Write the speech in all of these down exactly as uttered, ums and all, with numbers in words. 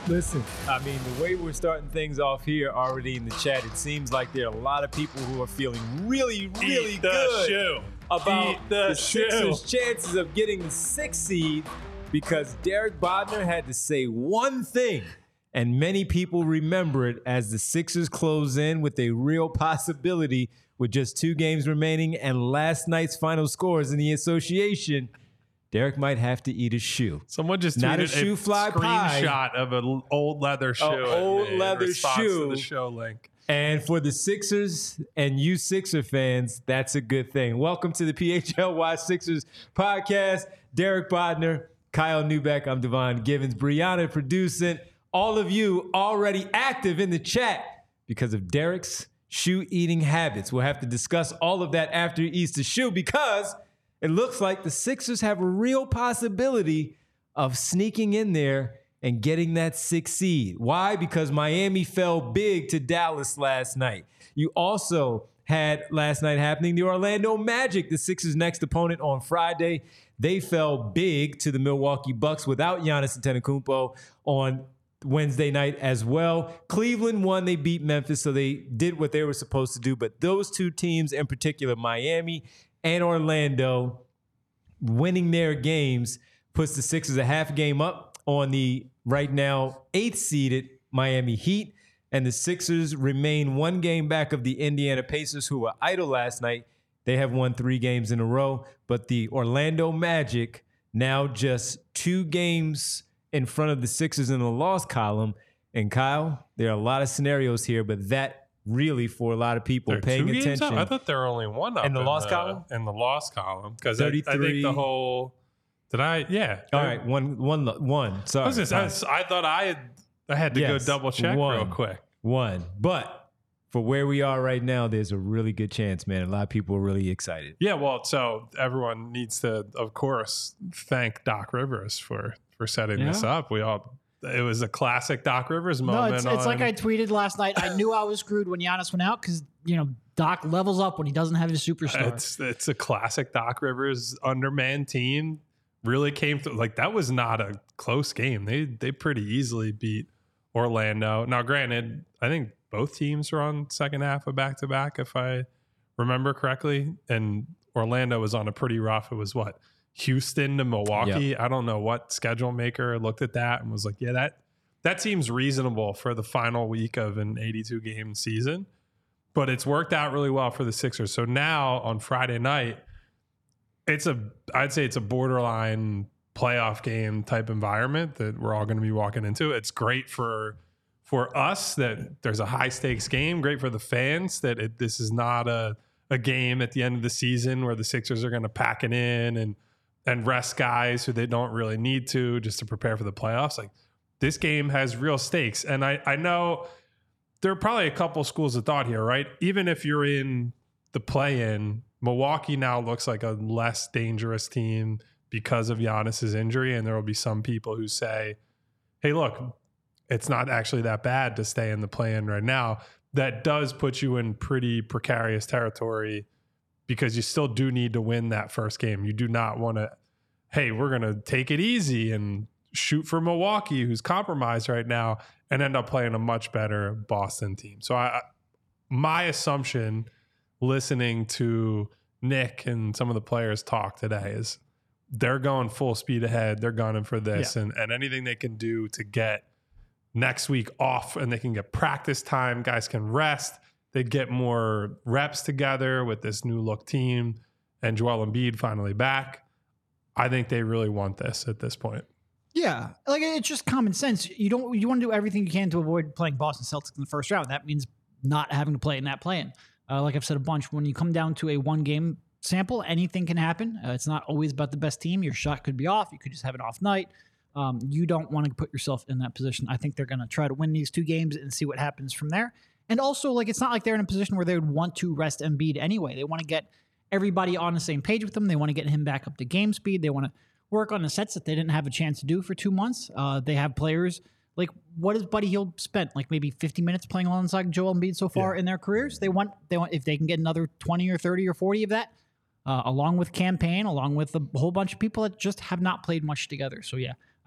Listen, I mean, the way we're starting things off here already in the chat, it seems like there are a lot of people who are feeling really, really Eat the good shoe. about Eat the the shoe. Sixers' chances of getting the sixth seed because Derek Bodner had to say one thing, and many people remember it as the Sixers close in with a real possibility with just two games remaining and last night's final scores in the association. Derek might have to eat a shoe. Someone just Not tweeted a shoe fly screenshot of an old leather shoe. An old in leather response shoe. to the show link. And for the Sixers and you Sixer fans, that's a good thing. Welcome to the P H L Y Sixers podcast. Derek Bodner, Kyle Newbeck, I'm Devon Givens, Brianna producing. All of you already active in the chat because of Derek's shoe eating habits. We'll have to discuss all of that after he eats the shoe because it looks like the Sixers have a real possibility of sneaking in there and getting that sixth seed. Why? Because Miami fell big to Dallas last night. You also had last night happening the Orlando Magic, the Sixers' next opponent on Friday. They fell big to the Milwaukee Bucks without Giannis Antetokounmpo on Wednesday night as well. Cleveland won. They beat Memphis, so they did what they were supposed to do. But those two teams in particular, Miami and Orlando, winning their games puts the Sixers a half game up on the right now eighth seeded Miami Heat. And the Sixers remain one game back of the Indiana Pacers, who were idle last night. They have won three games in a row. But the Orlando Magic now just two games in front of the Sixers in the loss column. And Kyle, there are a lot of scenarios here, but that really, for a lot of people They're paying two games attention. up? I thought there were only one up In the loss the, column? In the loss column, because I, I think thirty-three the whole. Did I? Yeah. All right, one, one, one. Sorry, I, was just, I, was- I thought I had. I had to Yes, go double check one. real quick. one. But for where we are right now, there's a really good chance, man. A lot of people are really excited. Yeah, well, so everyone needs to, of course, thank Doc Rivers for for setting this Yeah. up. We all. It was a classic Doc Rivers No, moment. it's, it's like on- I tweeted last night. I knew I was screwed when Giannis went out because, you know, Doc levels up when he doesn't have his superstar. It's it's a classic Doc Rivers undermanned team. Really came through. Like, that was not a close game. They they pretty easily beat Orlando. Now, granted, I think both teams were on second half of back to back, if I remember correctly. And Orlando was on a pretty rough. It was what, Houston to Milwaukee. Yep. I don't know what schedule maker looked at that and was like, yeah, that that seems reasonable for the final week of an eighty-two game season. But it's worked out really well for the Sixers. So now on Friday night, it's a, I'd say it's a borderline playoff game type environment that we're all going to be walking into. It's great for for us that there's a high stakes game. Great for the fans that it, this is not a a game at the end of the season where the Sixers are going to pack it in and and rest guys who they don't really need to just to prepare for the playoffs. Like, this game has real stakes, and I I know there are probably a couple schools of thought here, right? Even if you're in the play-in, Milwaukee now looks like a less dangerous team because of Giannis's injury, and there will be some people who say, hey, look, it's not actually that bad to stay in the play-in right now. That does put you in pretty precarious territory because you still do need to win that first game. You do not want to, hey, we're going to take it easy and shoot for Milwaukee, who's compromised right now, and end up playing a much better Boston team. So I, my assumption, listening to Nick and some of the players talk today, is they're going full speed ahead. They're gunning for this, yeah. and, and anything they can do to get next week off, and they can get practice time. Guys can rest. They get more reps together with this new look team, and Joel Embiid finally back. I think they really want this at this point. Yeah, like, it's just common sense. You don't you want to do everything you can to avoid playing Boston Celtics in the first round. That means not having to play in that play-in. Uh, like I've said a bunch, when you come down to a one-game sample, anything can happen. Uh, it's not always about the best team. Your shot could be off. You could just have an off night. Um, you don't want to put yourself in that position. I think they're going to try to win these two games and see what happens from there. And also, like, it's not like they're in a position where they would want to rest Embiid anyway. They want to get everybody on the same page with them. They want to get him back up to game speed. They want to work on the sets that they didn't have a chance to do for two months. Uh, they have players like, what has Buddy Hield spent? Like maybe fifty minutes playing alongside Joel Embiid so far yeah. in their careers. They want they want if they can get another twenty or thirty or forty of that, uh, along with campaign, along with a whole bunch of people that just have not played much together. So yeah,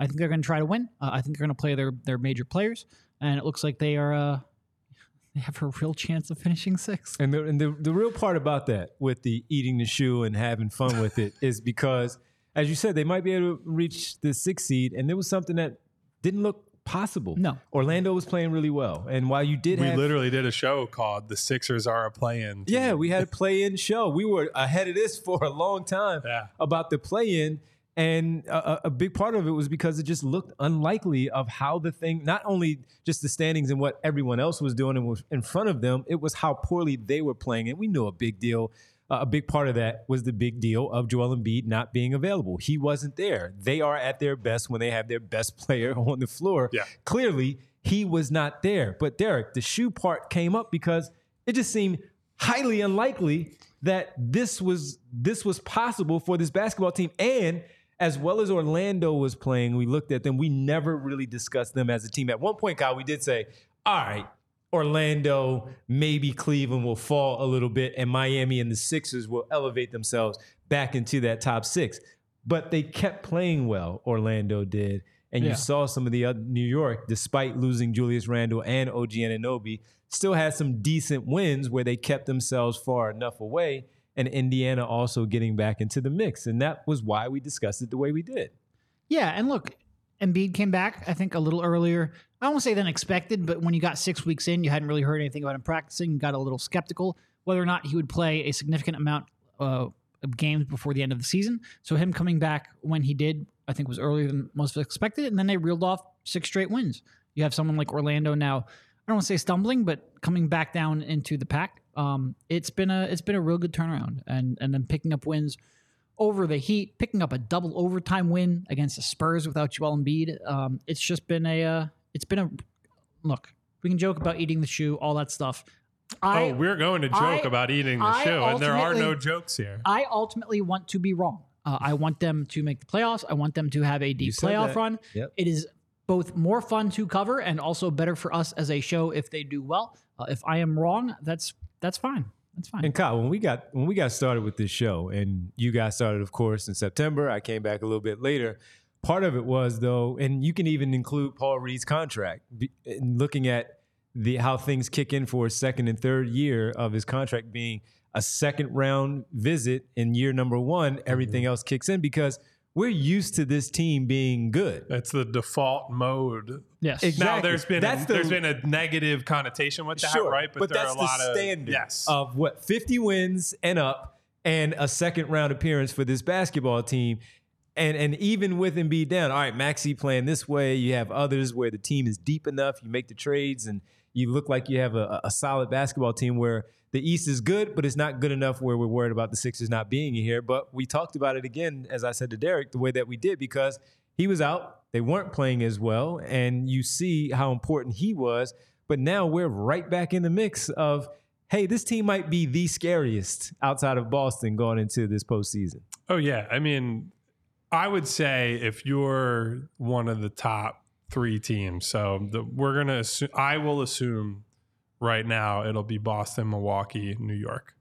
I think they're going to try to win. Uh, I think they're going to play their their major players, and it looks like they are. Uh, they have a real chance of finishing sixth. And the and the, the real part about that, with the eating the shoe and having fun with it, is because, as you said, they might be able to reach the sixth seed, and there was something that didn't look possible. No. Orlando was playing really well, and while you did We have, literally did a show called "The Sixers Are a Play-In." team. yeah, we had a play-in show. We were ahead of this for a long time Yeah. about the play-in, and a, a big part of it was because it just looked unlikely of how the thing, not only just the standings and what everyone else was doing and was in front of them, it was how poorly they were playing, and we knew a big deal. Uh, a big part of that was the big deal of Joel Embiid not being available. He wasn't there. They are at their best when they have their best player on the floor. Yeah. Clearly, he was not there. But Derek, the shoe part came up because it just seemed highly unlikely that this was this was possible for this basketball team. And as well as Orlando was playing, we looked at them. We never really discussed them as a team. At one point, Kyle, we did say, all right, Orlando, maybe Cleveland will fall a little bit, and Miami and the Sixers will elevate themselves back into that top six. But they kept playing well, Orlando did. And Yeah. you saw some of the other New York, despite losing Julius Randle and O G Anunoby, still had some decent wins where they kept themselves far enough away, and Indiana also getting back into the mix. And that was why we discussed it the way we did. Yeah, and look, Embiid came back, I think, a little earlier. I won't say than expected, but when you got six weeks in, you hadn't really heard anything about him practicing. You got a little skeptical whether or not he would play a significant amount uh, of games before the end of the season. So him coming back when he did, I think, was earlier than most expected. And then they reeled off six straight wins. You have someone like Orlando now, I don't want to say stumbling, but coming back down into the pack. Um, it's been a it's been a real good turnaround, and and then picking up wins over the Heat, picking up a double overtime win against the Spurs without Joel Embiid. Um, it's just been a, uh, it's been a, look, we can joke about eating the shoe, all that stuff. I, oh, we're going to joke I- about eating the I shoe, and there are no ultimately- jokes here. I ultimately want to be wrong. Uh, I want them to make the playoffs. I want them to have a deep said playoff that. run. Yep. It is both more fun to cover and also better for us as a show if they do well. Uh, if I am wrong, that's that's fine. That's fine. And Kyle, when we got when we got started with this show, and you guys started, of course, in September. I came back a little bit later. Part of it was, though, and you can even include Paul Reed's contract, be- in looking at the how things kick in for his second and third year of his contract being a second round visit in year number one. Everything else kicks in because we're used to this team being good. That's the default mode. yes. Exactly. Now there's been That's a, the- there's been a negative connotation with that, Sure, right? But, there that's are a lot the of standard yes. of what fifty wins and up, and a second round appearance for this basketball team. And and even with Embiid down, all right, Maxey playing this way. You have others where the team is deep enough. You make the trades, and you look like you have a, a solid basketball team where the East is good, but it's not good enough where we're worried about the Sixers not being here. But we talked about it again, as I said to Derek, the way that we did, because he was out. They weren't playing as well, and you see how important he was. But now we're right back in the mix of, hey, this team might be the scariest outside of Boston going into this postseason. Oh yeah, I mean, I would say if you're one of the top three teams, so the, we're gonna assume, I will assume right now it'll be Boston, Milwaukee, New York.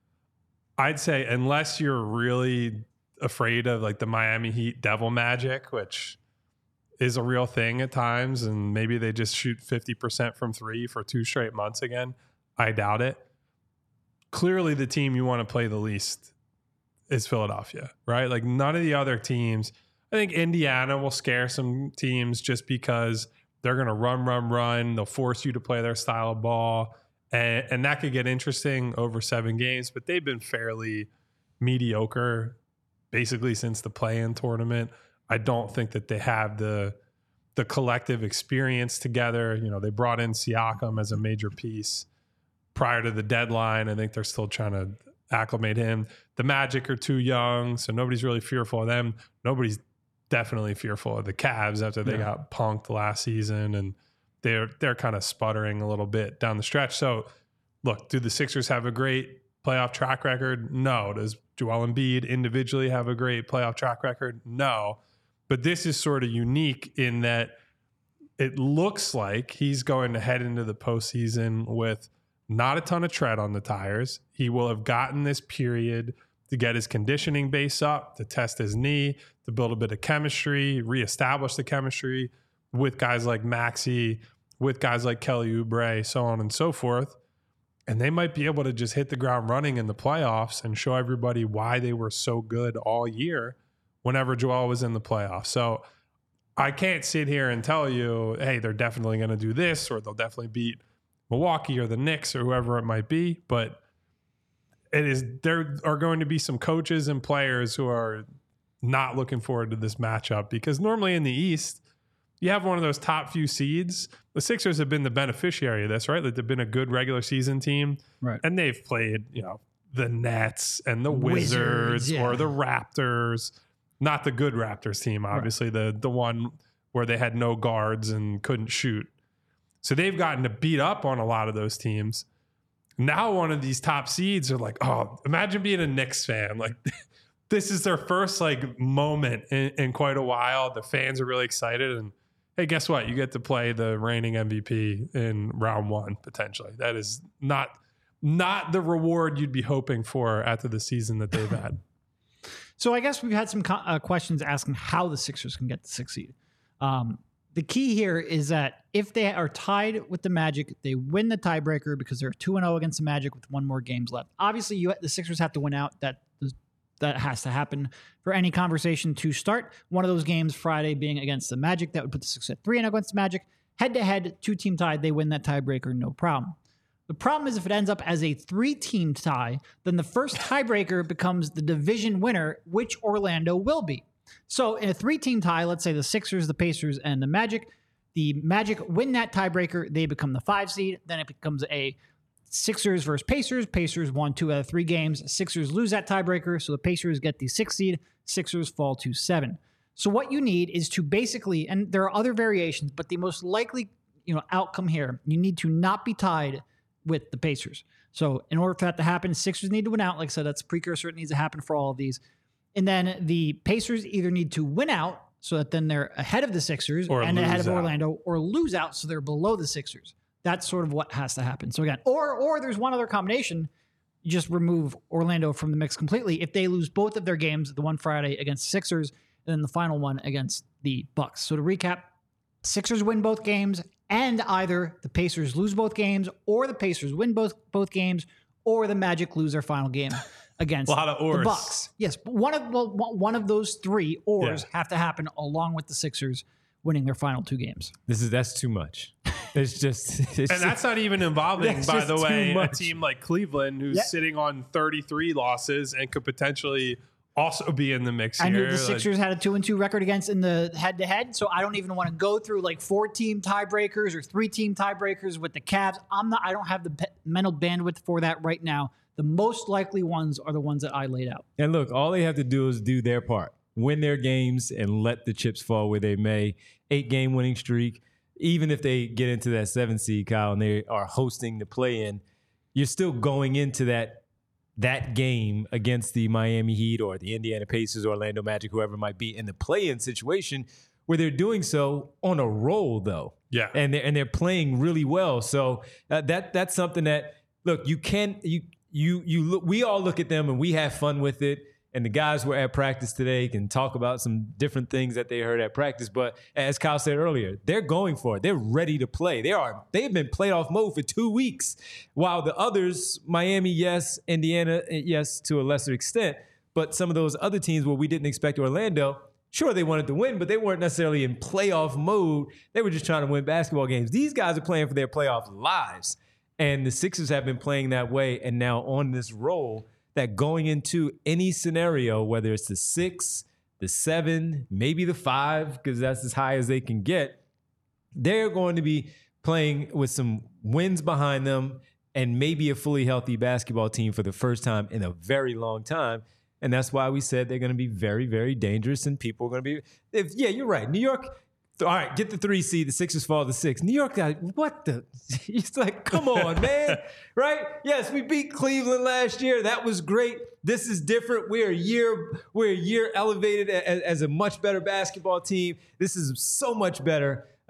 I'd say unless you're really afraid of like the Miami Heat devil magic, which is a real thing at times, and maybe they just shoot fifty percent from three for two straight months again. I doubt it. Clearly the team you want to play the least is Philadelphia, right? Like none of the other teams. I think Indiana will scare some teams just because they're going to run, run, run. They'll force you to play their style of ball. And, and that could get interesting over seven games, but they've been fairly mediocre basically since the play-in tournament. I don't think that they have the the collective experience together. You know, they brought in Siakam as a major piece prior to the deadline. I think they're still trying to acclimate him. The Magic are too young, so nobody's really fearful of them. Nobody's definitely fearful of the Cavs after they Yeah. got punked last season, and they're they're kind of sputtering a little bit down the stretch. So, look, do the Sixers have a great playoff track record? No. Does Joel Embiid individually have a great playoff track record? No. But this is sort of unique in that it looks like he's going to head into the postseason with not a ton of tread on the tires. He will have gotten this period, to get his conditioning base up, to test his knee, to build a bit of chemistry, reestablish the chemistry with guys like Maxey, with guys like Kelly Oubre, so on and so forth. And they might be able to just hit the ground running in the playoffs and show everybody why they were so good all year whenever Joel was in the playoffs. So I can't sit here and tell you, hey, they're definitely going to do this, or they'll definitely beat Milwaukee or the Knicks or whoever it might be. But it is, there are going to be some coaches and players who are not looking forward to this matchup, because normally in the East, you have one of those top few seeds. The Sixers have been the beneficiary of this, right? Like they've been a good regular season team, right? And they've played, you know, the Nets and the Wizards, Wizards yeah. or the Raptors. Not the good Raptors team, obviously, right. the the one where they had no guards and couldn't shoot. So they've gotten to beat up on a lot of those teams. Now one of these top seeds are like, oh, imagine being a Knicks fan. Like this is their first like moment in, in quite a while. The fans are really excited, and hey, guess what? You get to play the reigning M V P in round one potentially. That is not not the reward you'd be hoping for after the season that they've had. So I guess we've had some co- uh, questions asking how the Sixers can get the sixth seed. Um, the key here is that if they are tied with the Magic, they win the tiebreaker because they're two and oh against the Magic with one more games left. Obviously, you the Sixers have to win out. That that has to happen for any conversation to start. One of those games, Friday, being against the Magic, that would put the Sixers at three and oh against the Magic. Head-to-head, two-team tie, they win that tiebreaker, no problem. The problem is if it ends up as a three-team tie, then the first tiebreaker becomes the division winner, which Orlando will be. So in a three-team tie, let's say the Sixers, the Pacers, and the Magic, the Magic win that tiebreaker, they become the five seed. Then it becomes a Sixers versus Pacers. Pacers won two out of three games. Sixers lose that tiebreaker, so the Pacers get the sixth seed. Sixers fall to seven. So what you need is to basically, and there are other variations, but the most likely, you know, outcome here, you need to not be tied with the Pacers. So in order for that to happen, Sixers need to win out. Like I said, that's a precursor. It needs to happen for all of these. And then the Pacers either need to win out so that then they're ahead of the Sixers or and ahead of out. Orlando, or lose out so they're below the Sixers. That's sort of what has to happen. So again, or or there's one other combination. You just remove Orlando from the mix completely. If they lose both of their games, the one Friday against the Sixers, and then the final one against the Bucks. So to recap, Sixers win both games, and either the Pacers lose both games, or the Pacers win both both games, or the Magic lose their final game against a lot of ors. the Bucks. Yes, but one of well, one of those three ors yeah. have to happen along with the Sixers winning their final two games. This is that's too much. It's just, it's and just, that's not even involving, by the way, a much. team like Cleveland who's Yeah. sitting on thirty-three losses and could potentially also be in the mix I here. knew the Like, Sixers had a two and two record against in the head to head, so I don't even want to go through like four team tiebreakers or three team tiebreakers with the Cavs. I'm not. I don't have the pe- mental bandwidth for that right now. The most likely ones are the ones that I laid out. And look, all they have to do is do their part, win their games, and let the chips fall where they may. Eight game winning streak. Even if they get into that seven seed, Kyle, and they are hosting the play-in, you're still going into that that game against the Miami Heat or the Indiana Pacers, Orlando Magic, whoever it might be, in the play-in situation where they're doing so on a roll, though. Yeah. And they're, and they're playing really well. So uh, that that's something that, look, you can you you you look. We all look at them and we have fun with it. And the guys were at practice today can talk about some different things that they heard at practice. But as Kyle said earlier, they're going for it. They're ready to play. They are. They've been playoff mode for two weeks, while the others, Miami, yes, Indiana, yes, to a lesser extent. But some of those other teams where we didn't expect Orlando, sure, they wanted to win, but they weren't necessarily in playoff mode. They were just trying to win basketball games. These guys are playing for their playoff lives. And the Sixers have been playing that way and now on this roll that going into any scenario, whether it's the six, the seven, maybe the five, because that's as high as they can get, they're going to be playing with some wins behind them and maybe a fully healthy basketball team for the first time in a very long time. And that's why we said they're going to be very, very dangerous and people are going to be, if, yeah, you're right. New York, all right, get the three seed, the Sixers fall to six. New York, got what the? It's like, come on, man, right? Yes, we beat Cleveland last year. That was great. This is different. We're a year, we're a year elevated as, as a much better basketball team. This is so much better.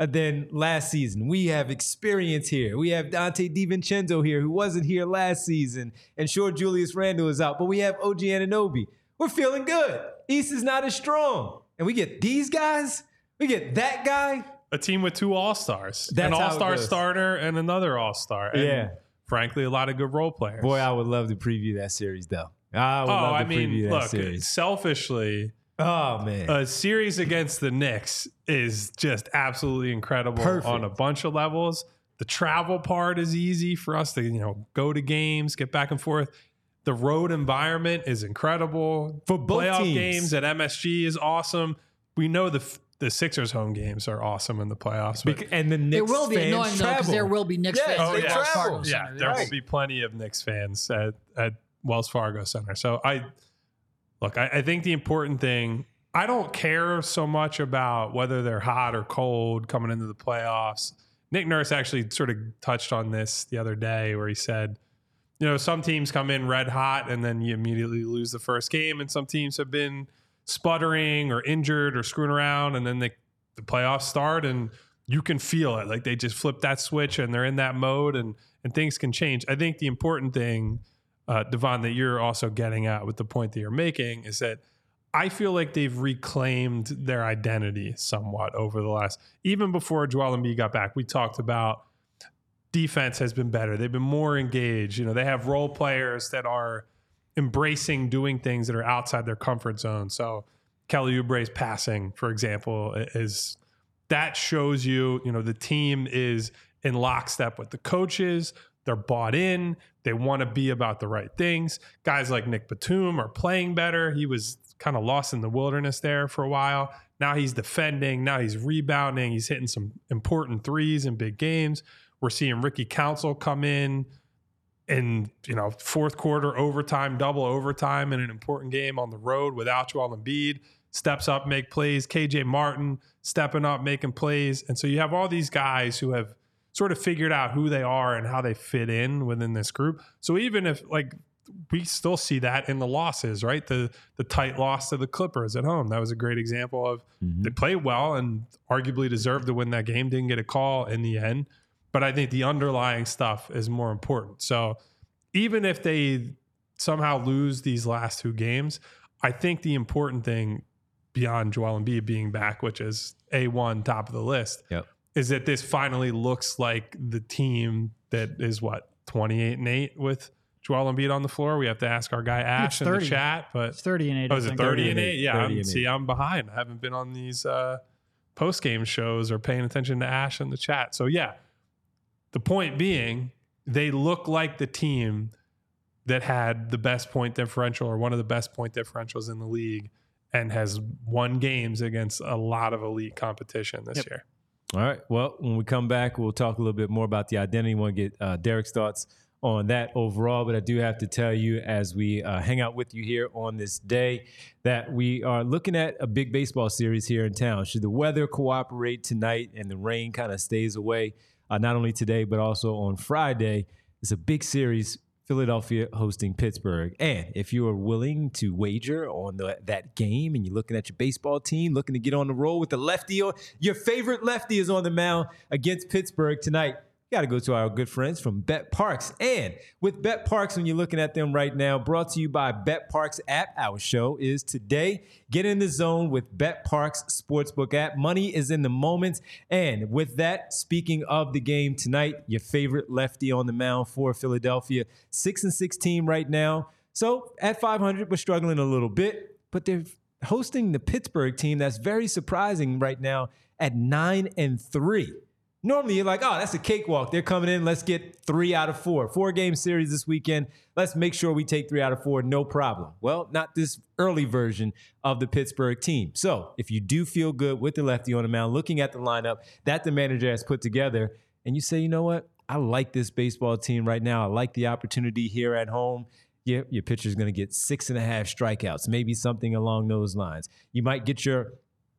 than last season. We have experience here. We have Dante DiVincenzo here, who wasn't here last season. And sure, Julius Randle is out, but we have O G Anunoby. We're feeling good. East is not as strong. And we get these guys. We get that guy. A team with two All-Stars. That's an how it All-Star goes. starter and another All-Star. And Yeah. frankly, a lot of good role players. Boy, I would love to preview that series, though. I would oh, love to I mean, preview that look, series. selfishly, Oh, man. a series against the Knicks is just absolutely incredible Perfect. on a bunch of levels. The travel part is easy for us to, you know, go to games, get back and forth. The road environment is incredible. For both Playoff teams. games at M S G is awesome. We know the the Sixers home games are awesome in the playoffs. But Bec- and the Knicks It will be fans annoying though because travel. there will be Knicks Yes, fans. they at Wells travel. Fargo yeah, Center. there will Right. be plenty of Knicks fans at, at Wells Fargo Center. So I look, I, I think the important thing, I don't care so much about whether they're hot or cold coming into the playoffs. Nick Nurse actually sort of touched on this the other day where he said, you know, some teams come in red hot and then you immediately lose the first game, and some teams have been sputtering or injured or screwing around, and then they the playoffs start and you can feel it. Like they just flip that switch and they're in that mode, and and things can change. I think the important thing, uh, Devon, that you're also getting at with the point that you're making is that I feel like they've reclaimed their identity somewhat over the last, even before Joel Embiid got back. We talked about defense has been better. They've been more engaged. You know, they have role players that are embracing doing things that are outside their comfort zone. So Kelly Oubre's passing, for example, is that shows you, you know, the team is in lockstep with the coaches. They're bought in. They want to be about the right things. Guys like Nick Batum are playing better. He was kind of lost in the wilderness there for a while. Now he's defending. Now he's rebounding. He's hitting some important threes in big games. We're seeing Ricky Council come in in, you know, fourth quarter overtime, double overtime in an important game on the road without Joel Embiid. Steps up, make plays. K J Martin stepping up, making plays. And so you have all these guys who have sort of figured out who they are and how they fit in within this group. So even if, like, we still see that in the losses, right? The the tight loss to the Clippers at home. That was a great example of Mhm. they played well and arguably deserved to win that game. Didn't get a call in the end. But I think the underlying stuff is more important. So even if they somehow lose these last two games, I think the important thing beyond Joel Embiid being back, which is A one, top of the list, Yep. is that this finally looks like the team that is what, twenty-eight and eight with Joel Embiid on the floor. We have to ask our guy Ash in the thirty. chat, but It's thirty and eight. oh, I is it think. thirty and thirty eight? Yeah, thirty I'm, and see, eight. I'm behind. I haven't been on these uh, post game shows or paying attention to Ash in the chat. So yeah, the point being, they look like the team that had the best point differential or one of the best point differentials in the league and has won games against a lot of elite competition this Yep. year. All right. Well, when we come back, we'll talk a little bit more about the identity. Want to get uh, Derek's thoughts on that overall, but I do have to tell you, as we uh, hang out with you here on this day, that we are looking at a big baseball series here in town. Should the weather cooperate tonight and the rain kind of stays away, uh, not only today but also on Friday, it's a big series. Philadelphia hosting Pittsburgh. And if you are willing to wager on the, that game and you're looking at your baseball team, looking to get on the roll with the lefty, or your favorite lefty is on the mound against Pittsburgh tonight, you got to go to our good friends from Bet Parks. And with Bet Parks, when you're looking at them right now, brought to you by Bet Parks app, our show is today. Get in the zone with Bet Parks Sportsbook app. Money is in the moments. And with that, speaking of the game tonight, your favorite lefty on the mound for Philadelphia, six and six team right now. So at five hundred, we're struggling a little bit, but they're hosting the Pittsburgh team that's very surprising right now at nine and three. Normally, you're like, oh, that's a cakewalk. They're coming in. Let's get three out of four. Four-game series this weekend. Let's make sure we take three out of four. No problem. Well, not this early version of the Pittsburgh team. So if you do feel good with the lefty on the mound, looking at the lineup that the manager has put together, and you say, you know what? I like this baseball team right now. I like the opportunity here at home. Yeah, your pitcher's going to get six and a half strikeouts, maybe something along those lines. You might get your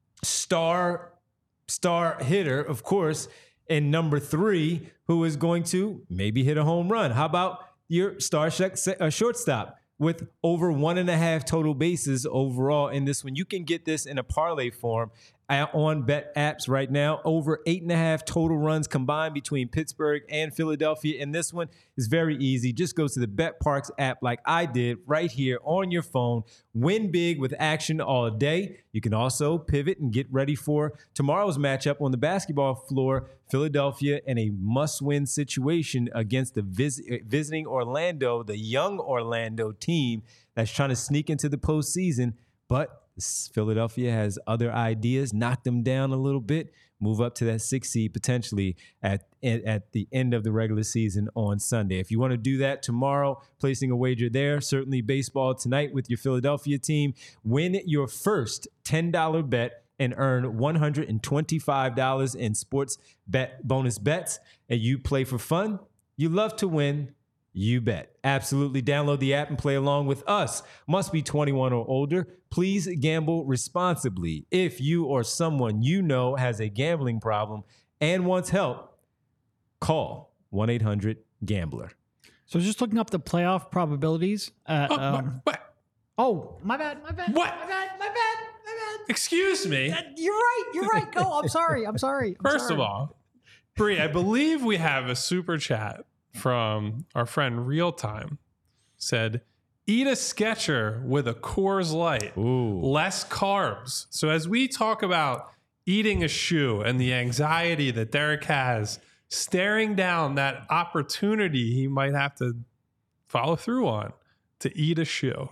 star, star hitter, of course, and number three, who is going to maybe hit a home run. How about your star sh- uh, shortstop with over one and a half total bases overall in this one? You can get this in a parlay form on bet apps right now. Over eight and a half total runs combined between Pittsburgh and Philadelphia. And this one is very easy. Just go to the BetParx app like I did right here on your phone. Win big with action all day. You can also pivot and get ready for tomorrow's matchup on the basketball floor. Philadelphia in a must-win situation against the vis- visiting Orlando, the young Orlando team that's trying to sneak into the postseason. But Philadelphia has other ideas, knock them down a little bit, move up to that sixth seed potentially at, at, at the end of the regular season on Sunday. If you want to do that tomorrow, placing a wager there, certainly baseball tonight with your Philadelphia team. Win your first ten dollars bet and earn one hundred twenty-five dollars in sports bet bonus bets. And you play for fun. You love to win. You bet. Absolutely. Download the app and play along with us. Must be twenty-one or older. Please gamble responsibly. If you or someone you know has a gambling problem and wants help, call one eight hundred gambler. So just looking up the playoff probabilities. Uh, Oh, um, what? oh, my bad, my bad. What? My bad, my bad, my bad. Excuse me. Uh, You're right, you're right. Go. I'm sorry, I'm sorry. I'm First sorry. of all, Bree, I believe we have a super chat from our friend Real Time. Said, eat a Sketcher with a Coors Light. Ooh. Less carbs. So as we talk about eating a shoe and the anxiety that Derek has, staring down that opportunity he might have to follow through on to eat a shoe.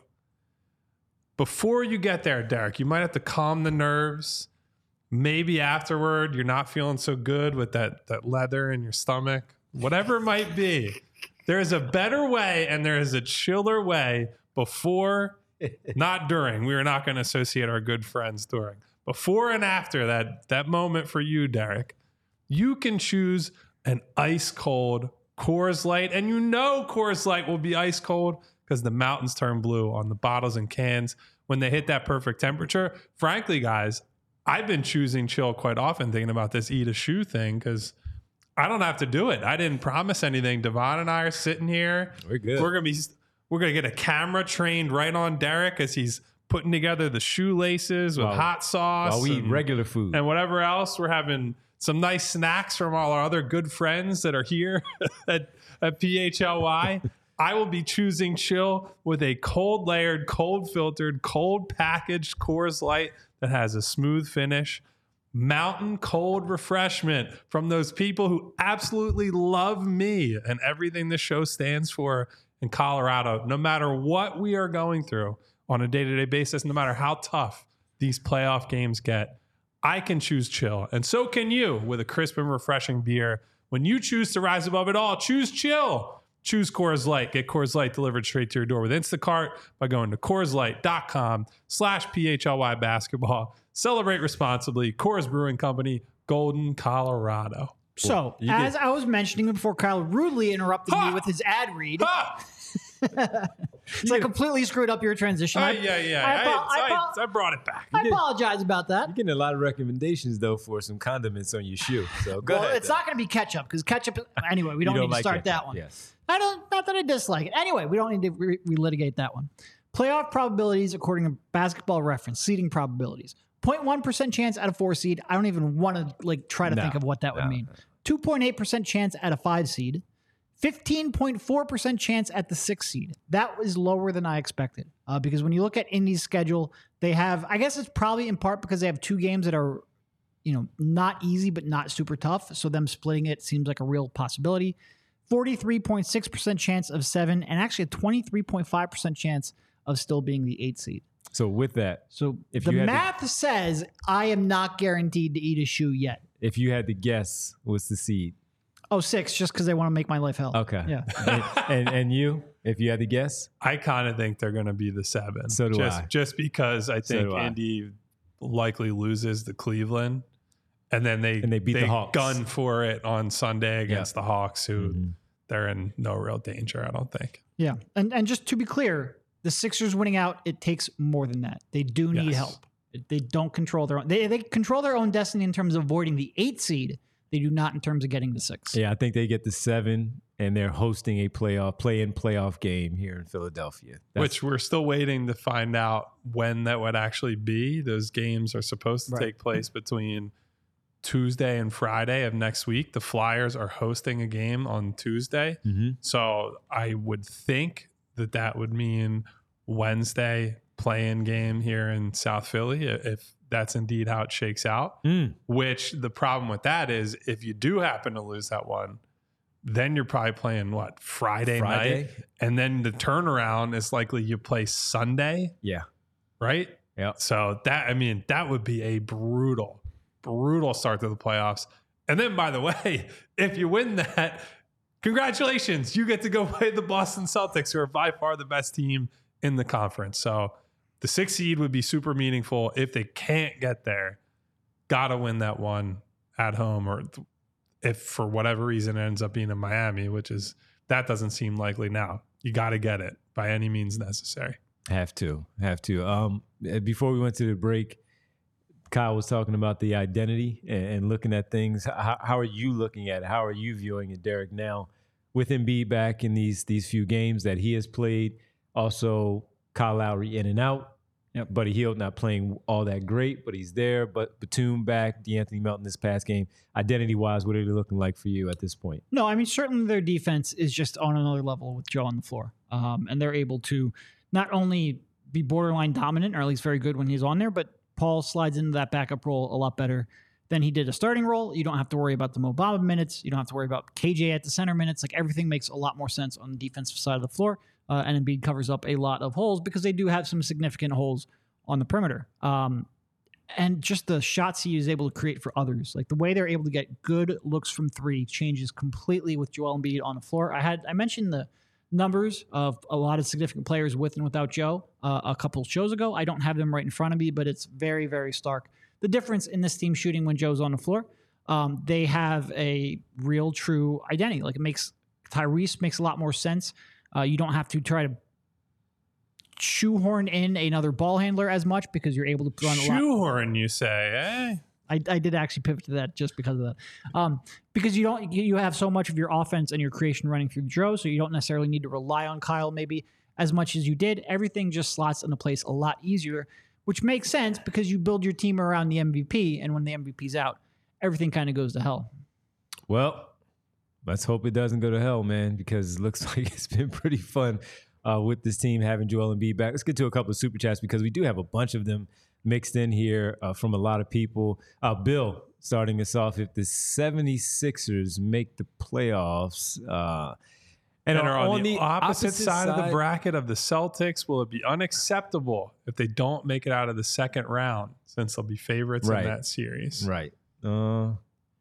Before you get there, Derek, you might have to calm the nerves. Maybe afterward, you're not feeling so good with that, that leather in your stomach. Whatever it might be, there is a better way and there is a chiller way before, not during. We are not going to associate our good friends during. Before and after that, that moment for you, Derek, you can choose an ice cold Coors Light. And you know Coors Light will be ice cold because the mountains turn blue on the bottles and cans when they hit that perfect temperature. Frankly, guys, I've been choosing chill quite often thinking about this eat a shoe thing because I don't have to do it. I didn't promise anything. Devon and I are sitting here. We're good. We're gonna be. We're gonna get a camera trained right on Derek as he's putting together the shoelaces with While- hot sauce While we eat and, regular food. and whatever else. We're having some nice snacks from all our other good friends that are here at, at P H L Y. I will be choosing chill with a cold layered, cold filtered, cold packaged Coors Light that has a smooth finish. Mountain cold refreshment from those people who absolutely love me and everything this show stands for in Colorado. No matter what we are going through on a day-to-day basis, no matter how tough these playoff games get, I can choose chill. And so can you with a crisp and refreshing beer. When you choose to rise above it all, choose chill. Choose Coors Light. Get Coors Light delivered straight to your door with Instacart by going to CoorsLight.com slash PHLY basketball. Celebrate responsibly. Coors Brewing Company, Golden, Colorado. So, You as did- I was mentioning before Kyle rudely interrupted Ha! me with his ad read, Ah! so I completely screwed up your transition. Ah, I, yeah, yeah. I, I, apo- I, I, apo- I brought it back. I did- apologize about that. You're getting a lot of recommendations, though, for some condiments on your shoe. So go Well, ahead. it's though. not going to be ketchup because ketchup. Anyway, we You don't, need to like start it. that one. Yes. I don't. Not that I dislike it. Anyway, we don't need to re- relitigate that one. Playoff probabilities according to Basketball Reference, seeding probabilities. zero point one percent chance at a four seed. I don't even want to like try to No, think of what that would no, mean. two point eight percent chance at a five seed. fifteen point four percent chance at the six seed. That was lower than I expected. Uh, because when you look at Indy's schedule, they have, I guess it's probably in part because they have two games that are, you know, not easy, but not super tough. So them splitting it seems like a real possibility. forty-three point six percent chance of seven, and actually a twenty-three point five percent chance of still being the eight seed. So with that, So If the you had to- math says I am not guaranteed to eat a shoe yet. if you had to guess, what's the seed? Oh, six, just because they want to make my life hell. Okay. Yeah. and, and and you, if you had to guess, I kind of think they're going to be the seven. So do just, I. Just because I So think do I. Indy likely loses to Cleveland, and then they And they beat the Hawks. gun for it on Sunday against the Hawks, who Mhm. they're in no real danger, I don't think. Yeah. And and just to be clear, the Sixers winning out, it takes more than that. They do need Yes. help. They don't control their own they, they control their own destiny in terms of avoiding the eight seed. They do not in terms of getting the six. Yeah, I think they get the seven, and they're hosting a playoff, play-in playoff game here in Philadelphia. That's, Which we're still waiting to find out when that would actually be. Those games are supposed to Right. take place between Tuesday and Friday of next week. The Flyers are hosting a game on Tuesday. Mhm. So I would think that that would mean Wednesday play-in game here in South Philly, if that's indeed how it shakes out. Mm. Which the problem with that is if you do happen to lose that one, then you're probably playing what, Friday, Friday? night? And then the turnaround is likely you play Sunday, Yeah. right? Yeah. So that, I mean, that would be a brutal, brutal start to the playoffs. And then, by the way, if you win that, congratulations, you get to go play the Boston Celtics, who are by far the best team in the conference. So the sixth seed would be super meaningful. If they can't get there, gotta win that one at home, or if for whatever reason it ends up being in Miami, which is, that doesn't seem likely now. You got to get it by any means necessary. Have to, have to. Um, before we went to the break, Kyle was talking about the identity and, and looking at things. How, how are you looking at it? How are you viewing it, Derek, now with Embiid back in these these few games that he has played? Also, Kyle Lowry in and out. Yep. Buddy Hield not playing all that great, but he's there. But Batum back, DeAnthony Melton this past game. Identity-wise, what are they looking like for you at this point? No, I mean, certainly their defense is just on another level with Joe on the floor. Um, and they're able to not only be borderline dominant, or at least very good when he's on there, but Paul slides into that backup role a lot better than he did a starting role. You don't have to worry about the Mo Bamba minutes. You don't have to worry about K J at the center minutes. Like, everything makes a lot more sense on the defensive side of the floor. Uh, and Embiid covers up a lot of holes because they do have some significant holes on the perimeter. Um, and just the shots he is able to create for others, like the way they're able to get good looks from three, changes completely with Joel Embiid on the floor. I had I mentioned the numbers of a lot of significant players with and without Joe uh, a couple shows ago. I don't have them right in front of me, but it's very, very stark. The difference in this team shooting when Joe's on the floor, um, they have a real, true identity. Like, it makes Tyrese makes a lot more sense. Uh, you don't have to try to shoehorn in another ball handler as much because you're able to run a lot. Shoehorn, you say, eh? I, I did actually pivot to that just because of that. Um, because you don't you have so much of your offense and your creation running through Joe, so you don't necessarily need to rely on Kyle maybe as much as you did. Everything just slots into place a lot easier, which makes sense because you build your team around the M V P, and when the M V P's out, everything kind of goes to hell. Well, let's hope it doesn't go to hell, man, because it looks like it's been pretty fun uh, with this team having Joel Embiid back. Let's get to a couple of super chats because we do have a bunch of them mixed in here uh, from a lot of people. Uh, Bill, starting us off, if the seventy-sixers make the playoffs uh, and, And are are on, on the, the opposite, opposite side, of the side- bracket of the Celtics, will it be unacceptable if they don't make it out of the second round, since they'll be favorites Right. in that series? Right. Uh,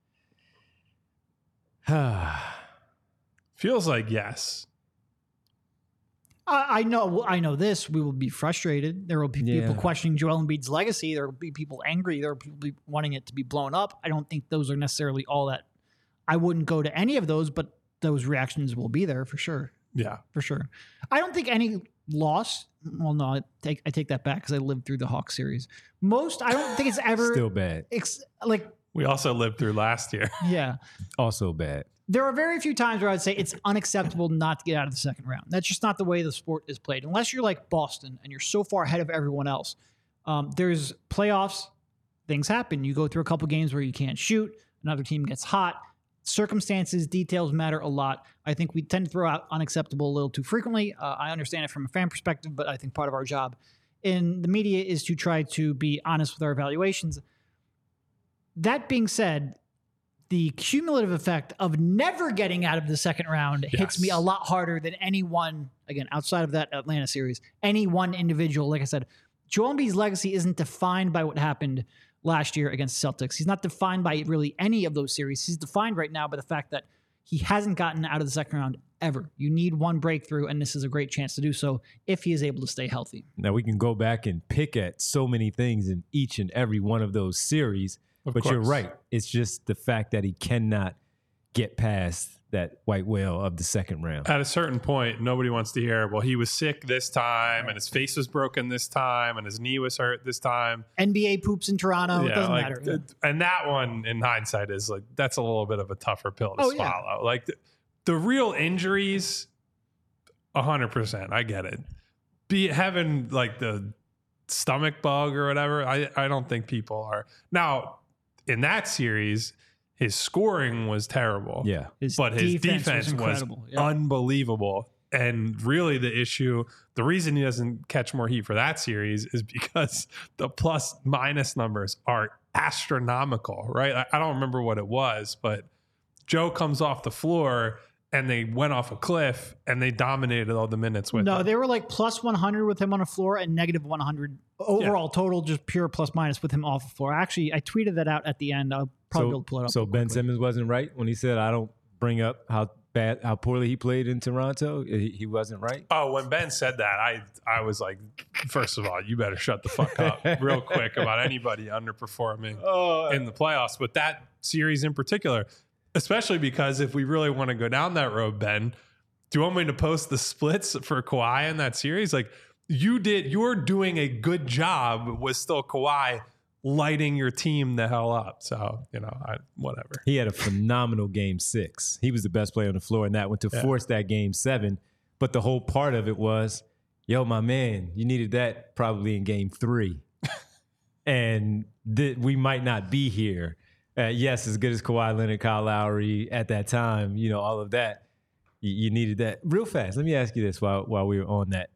Feels like yes. I I know, I know this. We will be frustrated. There will be people Yeah. questioning Joel Embiid's legacy. There will be people angry. There will be people wanting it to be blown up. I don't think those are necessarily all that. I wouldn't go to any of those, but those reactions will be there for sure. Yeah. For sure. I don't think any loss. Well, no, I take I take that back because I lived through the Hawks series. Most, I don't think it's ever still bad. ex, like We also lived through last year. yeah. Also bad. There are very few times where I'd say it's unacceptable not to get out of the second round. That's just not the way the sport is played. Unless you're like Boston and you're so far ahead of everyone else. Um, there's playoffs. Things happen. You go through a couple games where you can't shoot. Another team gets hot. Circumstances, details matter a lot. I think we tend to throw out unacceptable a little too frequently. Uh, I understand it from a fan perspective, but I think part of our job in the media is to try to be honest with our evaluations. That being said, the cumulative effect of never getting out of the second round Yes. hits me a lot harder than any one, again, outside of that Atlanta series, any one individual. Like I said, Joel Embiid's legacy isn't defined by what happened last year against Celtics. He's not defined by really any of those series. He's defined right now by the fact that he hasn't gotten out of the second round ever. You need one breakthrough, and this is a great chance to do so if he is able to stay healthy. Now, we can go back and pick at so many things in each and every one of those series. Of But you're course. right. It's just the fact that he cannot get past that white whale of the second round. At a certain point, nobody wants to hear, well, he was sick this time and his face was broken this time and his knee was hurt this time. N B A poops in Toronto. Yeah, it doesn't like, matter. th- And that one, in hindsight, is like, that's a little bit of a tougher pill to Oh, yeah. swallow. Like the, the real injuries, one hundred percent. I get it. Be having like the stomach bug or whatever, I, I don't think people are. Now, in that series, his scoring was terrible. Yeah. His but his defense defense, was was, incredible. Yeah. unbelievable. And really the issue, the reason he doesn't catch more heat for that series is because the plus minus numbers are astronomical, right? I, I don't remember what it was, but Joe comes off the floor and they went off a cliff and they dominated all the minutes with No, him. they were like plus one hundred with him on the floor and negative one hundred overall total, just pure plus minus with him off the floor. Actually, I tweeted that out at the end. I'll probably be able to pull it up. So real Ben quickly. Simmons wasn't right when he said, I don't bring up how bad, how poorly he played in Toronto. He, he wasn't right. Oh, when Ben said that, I I was like, first of all, you better shut the fuck up real quick about anybody underperforming Oh, in the playoffs. But that series in particular, especially because if we really want to go down that road, Ben, do you want me to post the splits for Kawhi in that series? Like you did, you're doing a good job with still Kawhi lighting your team the hell up. So, you know, I, whatever. he had a phenomenal game six. He was the best player on the floor in that one to Yeah. force that game seven. But the whole part of it was, yo, my man, you needed that probably in game three. and th- we might not be here. Uh, yes, as good as Kawhi Leonard, Kyle Lowry at that time, you know, all of that, you, you needed that. Real fast, let me ask you this while while we were on that.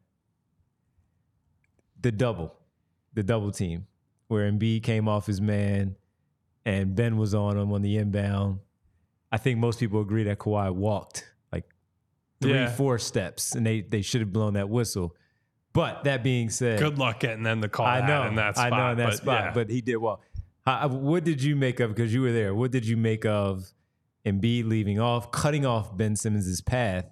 The double, the double team, where Embiid came off his man and Ben was on him on the inbound. I think most people agree that Kawhi walked like three, Yeah. four steps, and they they should have blown that whistle. But that being said, Good luck getting them to call I that know, in that spot. I know in that but spot, yeah. but he did well. How, what did you make of, because you were there, what did you make of Embiid leaving off, cutting off Ben Simmons' path?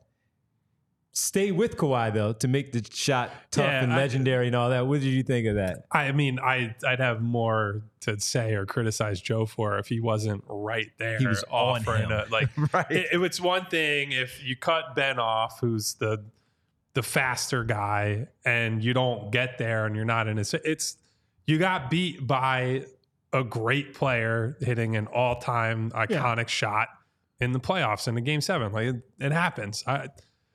Stay with Kawhi, though, to make the shot tough Yeah, and I- legendary and all that. What did you think of that? I mean, I, I'd have more to say or criticize Joe for if he wasn't right there. He was on offering him. a- like, Right. it, it was one thing if you cut Ben off, who's the the faster guy, and you don't get there and you're not in his. It's you got beat by a great player hitting an all time iconic shot in the playoffs in the game seven. Like it, it happens. I,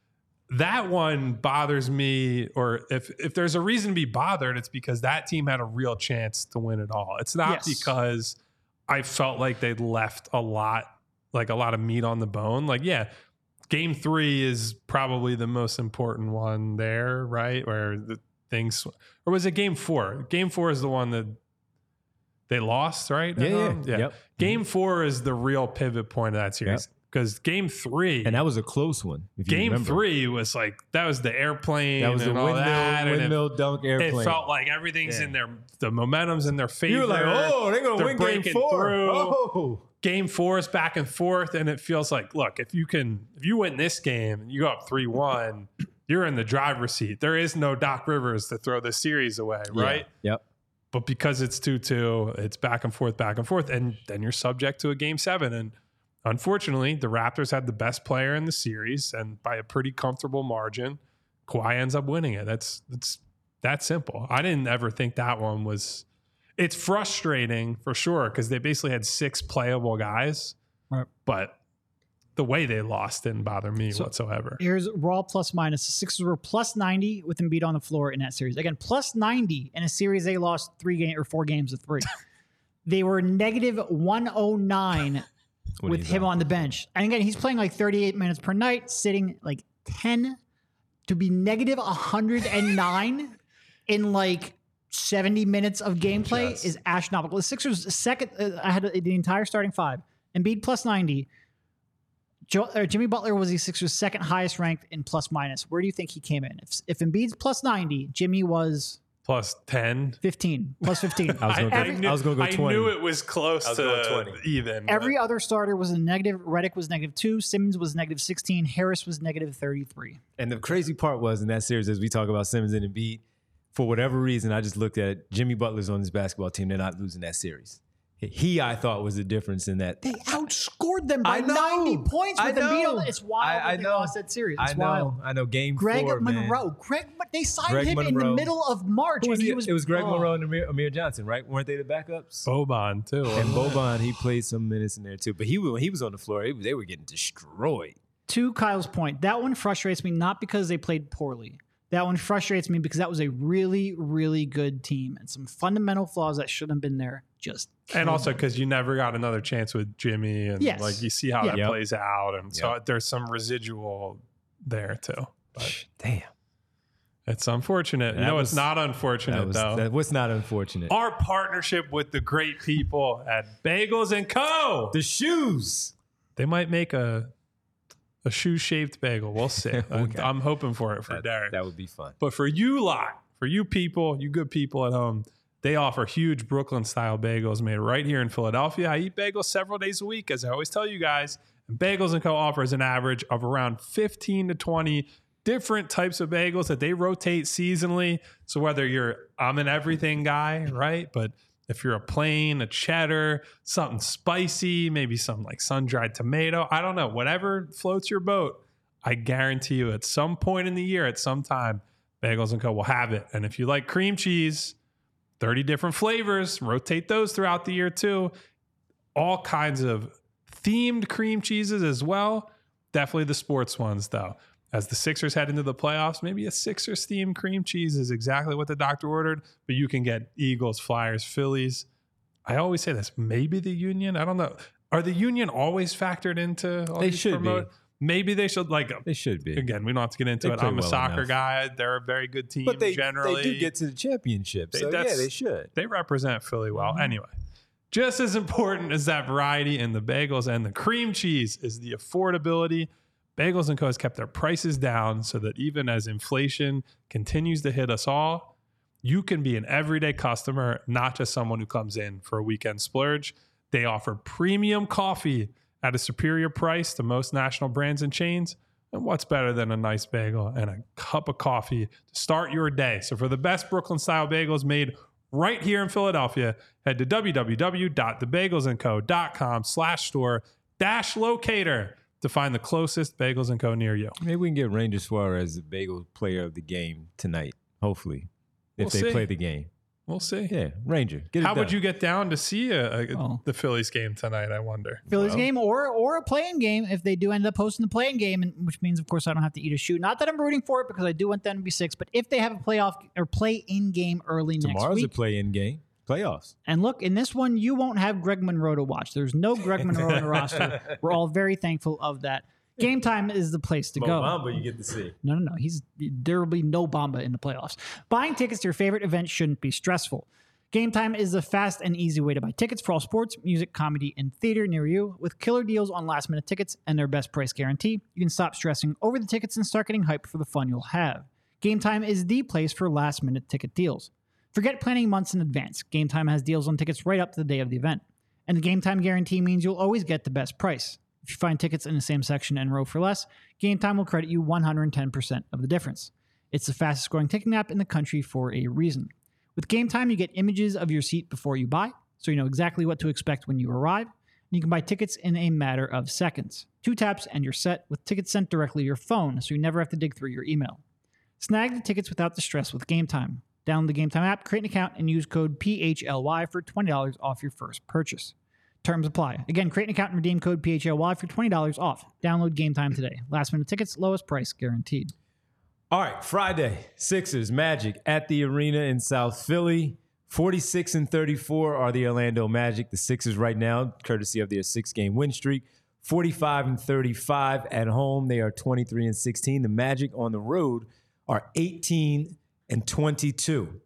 that one bothers me, or if if there's a reason to be bothered, it's because that team had a real chance to win it all. It's not Yes. because I felt like they'd left a lot, like a lot of meat on the bone. Like, yeah, game three is probably the most important one there, right? Where the things, or was it game four? Game four is the one that they lost, right? Yeah, At yeah. home? Yep. Game four is the real pivot point of that series because game three, And that was a close one. If you game remember. three was like that was the airplane that was the and all windmill, that, and it- windmill dunk airplane. it felt like everything's Yeah. in their the momentum's in their favor. you were like, oh, they're going to They're win game breaking four. through. Oh. Game four is back and forth, and it feels like, look, if you can, if you win this game and you go up three one, you're in the driver's seat. There is no Doc Rivers to throw this series away, right? Yeah. Yep. But because it's two two, it's back and forth, back and forth, and then you're subject to a game seven. And unfortunately, the Raptors had the best player in the series, and by a pretty comfortable margin, Kawhi ends up winning it. That's that's that simple. I didn't ever think that one was. It's frustrating for sure because they basically had six playable guys, Right. but the way they lost didn't bother me So- whatsoever. Here's raw plus minus. The Sixers were plus ninety with Embiid on the floor in that series. Again, plus ninety in a series they lost three game or four games of three. They were negative one oh nine When with he's him on. on the bench. And again, he's playing like thirty-eight minutes per night, sitting like ten to be negative one hundred nine in like seventy minutes of gameplay Just- is astronomical. The Sixers second, uh, I had the entire starting five. Embiid plus ninety. Joe, or Jimmy Butler was the Sixers' second highest ranked in plus minus. Where do you think he came in? If, if Embiid's plus ninety, Jimmy was Plus ten. fifteen, plus fifteen. I was gonna Every- go, I was gonna go I twenty. knew it was close I was to going twenty. even. but- Every other starter was a negative. Redick was negative two. Simmons was negative sixteen. Harris was negative thirty-three. And the crazy part was in that series, as we talk about Simmons and Embiid, for whatever reason, I just looked at it. Jimmy Butler's on this basketball team. They're not losing that series. He, I thought, was the difference in that. They outscored them by I know. ninety points with I Embiid. know. on- It's wild I- I that they know. lost that series. I It's know, wild. I know. Game Greg four, man. Monroe. Greg, They signed Greg him in Monroe. the middle of March. Who was and he it? was, it was Greg oh. Monroe and Amir, Amir Johnson, right? Weren't they the backups? Boban too. And wasn't it? Boban, he played some minutes in there too. But he when he was on the floor, it, they were getting destroyed. To Kyle's point, that one frustrates me not because they played poorly. That one frustrates me because that was a really, really good team and some fundamental flaws that shouldn't have been there. Just And killed also them. because you never got another chance with Jimmy, and Yes. like you see how Yeah. that Yep. plays out, and so Yep. there's some residual there too. But Damn. it's unfortunate. You That know, was- it's not That unfortunate was, though. that was not unfortunate. Our partnership with the great people at Bagels and Co. The shoes. They might make a a shoe shaped bagel. We'll see. Okay. I'm hoping for it for That, Derek. that would be fun. But for you lot, for you people, you good people at home, they offer huge Brooklyn style bagels made right here in Philadelphia. I eat bagels several days a week, as I always tell you guys. And Bagels and Co. offers an average of around fifteen to twenty different types of bagels that they rotate seasonally. So whether you're, I'm an everything guy, right? But if you're a plain, a cheddar, something spicy, maybe some like sun-dried tomato, I don't know, whatever floats your boat, I guarantee you at some point in the year, at some time, Bagels and Co. will have it. And if you like cream cheese, thirty different flavors, rotate those throughout the year too. All kinds of themed cream cheeses as well. Definitely the sports ones though. As the Sixers head into the playoffs, maybe a Sixers themed cream cheese is exactly what the doctor ordered, but you can get Eagles, Flyers, Phillies. I always say this, maybe the Union. I don't know. Are the Union always factored into all They these should be. promote- Maybe they should, like, They should be. again, we don't have to get into They it. play I'm a well soccer enough. guy. They're a very good team But they, generally. they do get to the championship. They- So, yeah, that's- they should. They represent Philly well. Anyway, just as important as that variety in the bagels and the cream cheese is the affordability. Bagels and Co. has kept their prices down so that even as inflation continues to hit us all, you can be an everyday customer, not just someone who comes in for a weekend splurge. They offer premium coffee at a superior price to most national brands and chains. And what's better than a nice bagel and a cup of coffee to start your day? So for the best Brooklyn style bagels made right here in Philadelphia, head to www.thebagelsandco.com slash store dash locator to find the closest Bagels and Co. near you. Maybe we can get Ranger Suarez the bagel player of the game tonight, hopefully, if We'll they see. play the game. We'll see. Yeah, Ranger. Get it How would done. you get down to see a, a, Oh. the Phillies game tonight, I wonder? Phillies Well. game or or a playing game if they do end up hosting the playing game, and which means of course I don't have to eat a shoe. Not that I'm rooting for it because I do want them to be six, but if they have a playoff or play in game early next Tomorrow's week, a play-in game. Playoffs. and look, in this one you won't have Greg Monroe to watch. There's no Greg Monroe on the roster. We're all very thankful of that. Game time is the place to go. Mobamba you get to see. No, no, no. He's there will be no Bamba in the playoffs. Buying tickets to your favorite event shouldn't be stressful. Game Time is the fast and easy way to buy tickets for all sports, music, comedy, and theater near you. With killer deals on last minute tickets and their best price guarantee, you can stop stressing over the tickets and start getting hyped for the fun you'll have. Game Time is the place for last minute ticket deals. Forget planning months in advance. Game Time has deals on tickets right up to the day of the event. And the Game Time guarantee means you'll always get the best price. If you find tickets in the same section and row for less, Game Time will credit you one hundred ten percent of the difference. It's the fastest growing ticketing app in the country for a reason. With Game Time, you get images of your seat before you buy, so you know exactly what to expect when you arrive. And you can buy tickets in a matter of seconds. Two taps and you're set, with tickets sent directly to your phone, so you never have to dig through your email. Snag the tickets without the stress with Game Time. Download the Game Time app, create an account, and use code P H L Y for twenty dollars off your first purchase. Terms apply. Again, create an account and redeem code P H L Y for twenty dollars off. Download Game Time today. Last minute tickets, lowest price guaranteed. All right, Friday, Sixers, Magic at the arena in South Philly. forty-six and thirty-four are the Orlando Magic. The Sixers right now, courtesy of their six-game win streak. forty-five and thirty-five at home. They are twenty-three and sixteen. The Magic on the road are eighteen and twenty-two.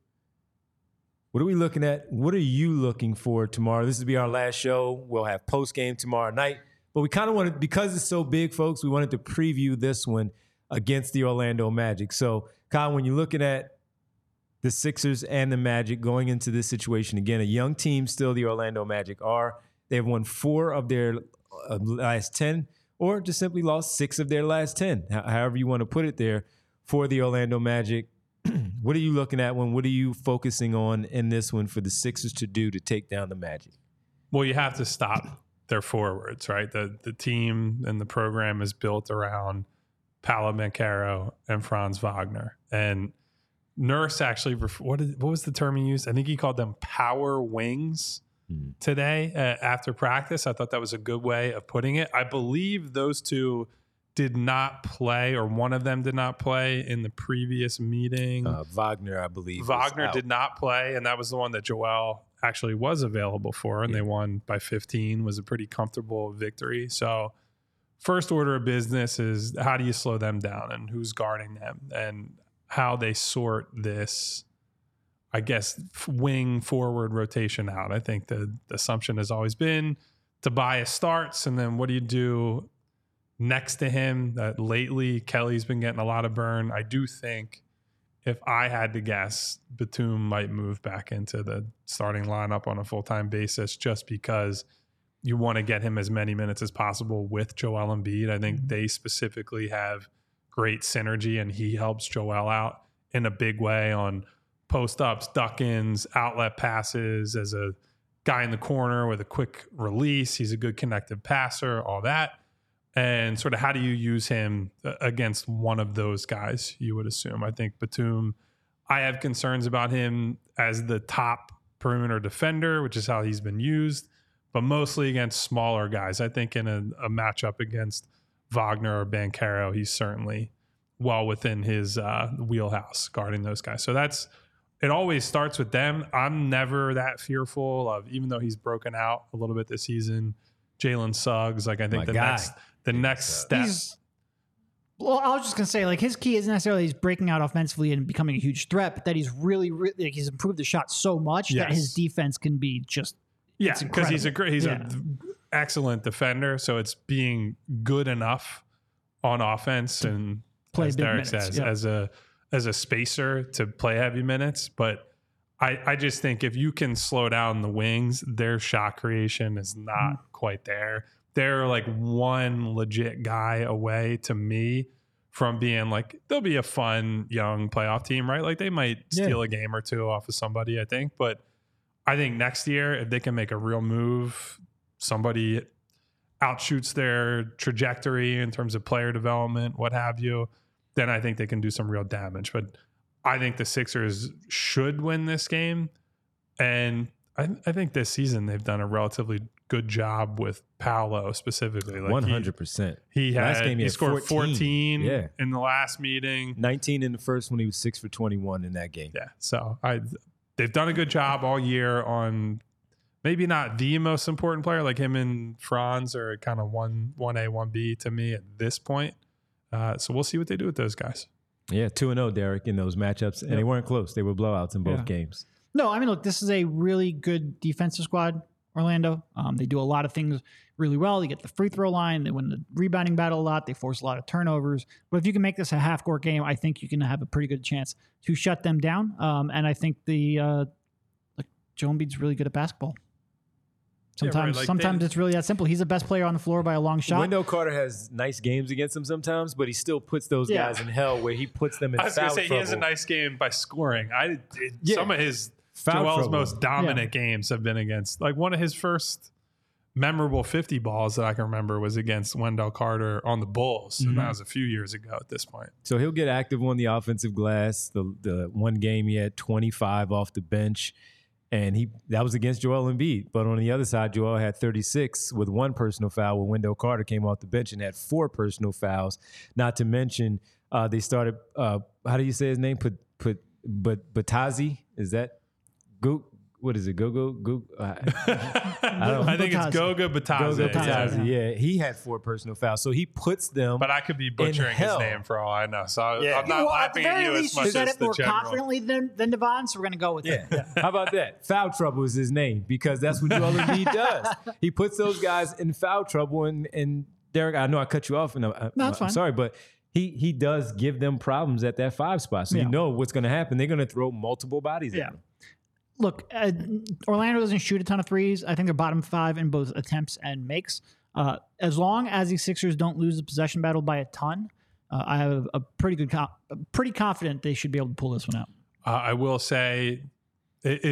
What are we looking at? What are you looking for tomorrow? This will be our last show. We'll have post-game tomorrow night. But we kind of wanted, because it's so big, folks, we wanted to preview this one against the Orlando Magic. So, Kyle, when you're looking at the Sixers and the Magic going into this situation, again, a young team still, the Orlando Magic are. They've won four of their uh, last ten, or just simply lost six of their last ten, H- however you want to put it there, for the Orlando Magic. What are you looking at when, what are you focusing on in this one for the Sixers to do to take down the Magic? Well, you have to stop their forwards, right? The the team and the program is built around Paolo Banchero and Franz Wagner. And Nurse actually, ref- what, did, what was the term he used? I think he called them power wings mm. today uh, after practice. I thought that was a good way of putting it. I believe those two did not play, or one of them did not play in the previous meeting. Uh, Wagner, I believe. Wagner did not play, and that was the one that Joel actually was available for, and yeah. they won by fifteen. Was a pretty comfortable victory. So first order of business is how do you slow them down and who's guarding them and how they sort this, I guess, wing forward rotation out. I think the, the assumption has always been Tobias starts, and then what do you do next to him? That lately Kelly's been getting a lot of burn. I do think if I had to guess, Batum might move back into the starting lineup on a full-time basis just because you want to get him as many minutes as possible with Joel Embiid. I think they specifically have great synergy, and he helps Joel out in a big way on post-ups, duck-ins, outlet passes, as a guy in the corner with a quick release. He's a good connective passer, all that. And sort of how do you use him against one of those guys, you would assume. I think Batum, I have concerns about him as the top perimeter defender, which is how he's been used, but mostly against smaller guys. I think in a, a matchup against Wagner or Banchero, he's certainly well within his uh, wheelhouse guarding those guys. So that's, it always starts with them. I'm never that fearful of, even though he's broken out a little bit this season, Jalen Suggs. Like I think My the guy. next the next step. He's, well, I was just gonna say, like, his key isn't necessarily he's breaking out offensively and becoming a huge threat, but that he's really, really like, he's improved the shot so much yes. that his defense can be just yeah, because he's a great, he's yeah. an excellent defender. So it's being good enough on offense to and play as Derek minutes, says, yeah. as a as a spacer to play heavy minutes, but. I, I just think if you can slow down the wings, their shot creation is not mm. quite there. They're like one legit guy away to me from being like, they'll be a fun young playoff team, right? Like they might yeah. steal a game or two off of somebody, I think. But I think next year, if they can make a real move, somebody outshoots their trajectory in terms of player development, what have you, then I think they can do some real damage. But I think the Sixers should win this game. And I, I think this season they've done a relatively good job with Paolo specifically. Like one hundred percent. He, he, had, last game he, he had scored fourteen, fourteen yeah. in the last meeting. nineteen in the first when he was six for twenty-one in that game. Yeah. So I, they've done a good job all year on maybe not the most important player, like him and Franz are kind of one, one A, one B to me at this point. Uh, so we'll see what they do with those guys. Yeah, two and oh, Derek, in those matchups. And yep. they weren't close. They were blowouts in both yeah. games. No, I mean, look, this is a really good defensive squad, Orlando. Um, they do a lot of things really well. They get the free throw line. They win the rebounding battle a lot. They force a lot of turnovers. But if you can make this a half-court game, I think you can have a pretty good chance to shut them down. Um, and I think the uh, like Joel Embiid's really good at basketball. Sometimes, yeah, right. like sometimes they, it's really that simple. He's the best player on the floor by a long shot. Wendell Carter has nice games against him sometimes, but he still puts those yeah. guys in hell where he puts them in foul trouble. I was going to say he has a nice game by scoring. I it, yeah. Some of his foul Joel's trouble. most dominant yeah. games have been against, like one of his first memorable fifty balls that I can remember was against Wendell Carter on the Bulls. Mm-hmm. And that was a few years ago at this point. So he'll get active on the offensive glass. The the one game he had twenty-five off the bench. And he that was against Joel Embiid. But on the other side, Joel had thirty-six with one personal foul when Wendell Carter came off the bench and had four personal fouls. Not to mention, uh, they started, uh, how do you say his name? Put, put, but Batazi? Is that? Go, what is it? Gogo? Go, uh, I, don't, I think Batazi. It's Goga Batazi. Goga Batazi, yeah. yeah. He had four personal fouls. So he puts them But I could be butchering his name for all I know. So yeah. I'm not well, laughing at, at you as much as the general. You said it more confidently than, than Devon, so we're going to go with yeah. it. Yeah. How about that? Foul trouble is his name because that's what Joel Embiid does. He puts those guys in foul trouble. And, and Derek, I know I cut you off. And I, no, that's I'm fine. sorry, but he he does give them problems at that five spot. So yeah. you know what's going to happen. They're going to throw multiple bodies yeah. at him. Look, uh, Orlando doesn't shoot a ton of threes. I think they're bottom five in both attempts and makes. Uh, as long as the Sixers don't lose the possession battle by a ton, uh, I have a pretty good, com- pretty confident they should be able to pull this one out. Uh, I will say, is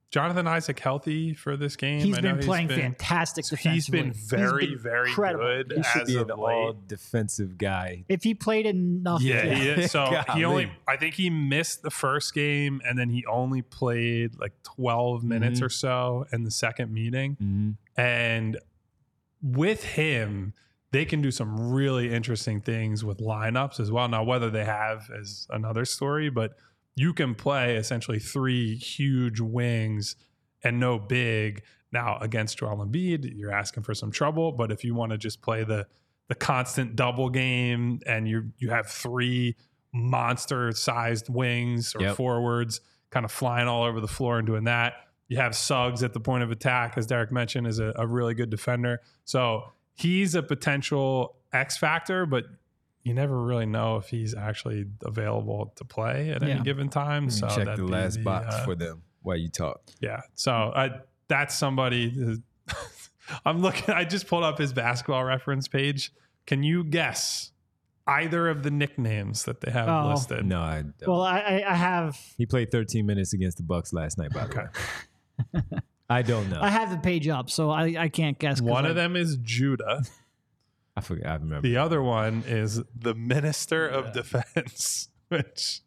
Jonathan Isaac healthy for this game? He's I know been playing been, fantastic He's defensively. been very, been very incredible. good He should as be of an late. all defensive guy. If he played enough, Yeah, he is. So he Golly. only, I think he missed the first game, and then he only played like twelve minutes Mhm. or so in the second meeting. Mm-hmm. And with him, they can do some really interesting things with lineups as well. Now, whether they have is another story, but you can play essentially three huge wings and no big. Now, against Joel Embiid, you're asking for some trouble. But if you want to just play the the constant double game and you you have three monster-sized wings or Yep. forwards kind of flying all over the floor and doing that, you have Suggs at the point of attack, as Derek mentioned, is a, a really good defender. So he's a potential X factor, but you never really know if he's actually available to play at Yeah. any given time. So Check that'd the be last the, box uh, for them while you talk. yeah. So uh, that's somebody. who- I'm looking. I just pulled up his basketball reference page. Can you guess either of the nicknames that they have Oh. listed? No, I don't. well, I, I I have He played thirteen minutes against the Bucks last night, by the Okay. way. I don't know. I have the page up, so I, I can't guess. 'cause One I- of them is Judah. I forgot. I remember. The other one is the Minister of Defense, which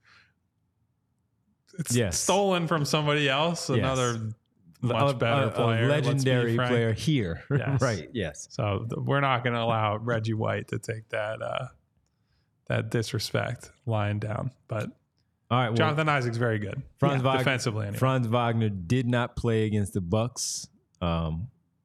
it's Yes. stolen from somebody else, Yes. another much A- better a, a player. let's be legendary frank. player here. Yes. Right. Yes. So th- we're not going to allow Reggie White to take that uh, that disrespect lying down. But All right. Well, Jonathan Isaac's very good Franz, Wagner, defensively. Anyway. Franz Wagner did not play against the Bucks um,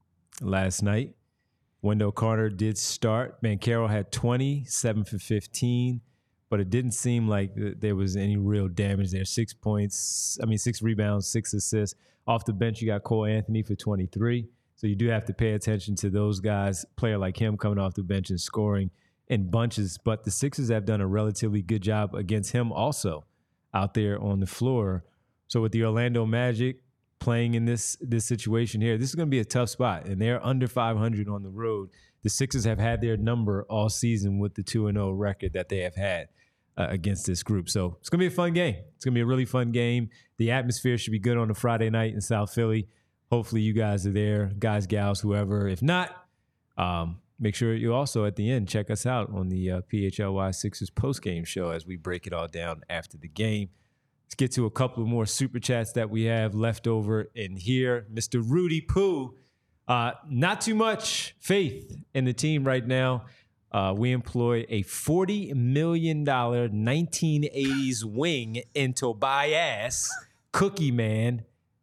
last night. Wendell Carter did start. Banchero had twenty, seven for fifteen, but it didn't seem like th- there was any real damage there. Six points, I mean, six rebounds, six assists. Off the bench, you got Cole Anthony for twenty-three. So you do have to pay attention to those guys, player like him coming off the bench and scoring in bunches. But the Sixers have done a relatively good job against him also out there on the floor. So with the Orlando Magic playing in this this situation here, this is going to be a tough spot. And they're under five hundred on the road. The Sixers have had their number all season with the two and oh record that they have had uh, against this group. So it's going to be a fun game. It's going to be a really fun game. The atmosphere should be good on a Friday night in South Philly. Hopefully you guys are there, guys, gals, whoever. If not, um, make sure you also at the end check us out on the uh, P H L Y Sixers postgame show as we break it all down after the game. Let's get to a couple of more super chats that we have left over in here. Mister Rudy Poo, uh, not too much faith in the team right now. Uh, we employ a forty million dollars nineteen eighties wing in Tobias Cookie Man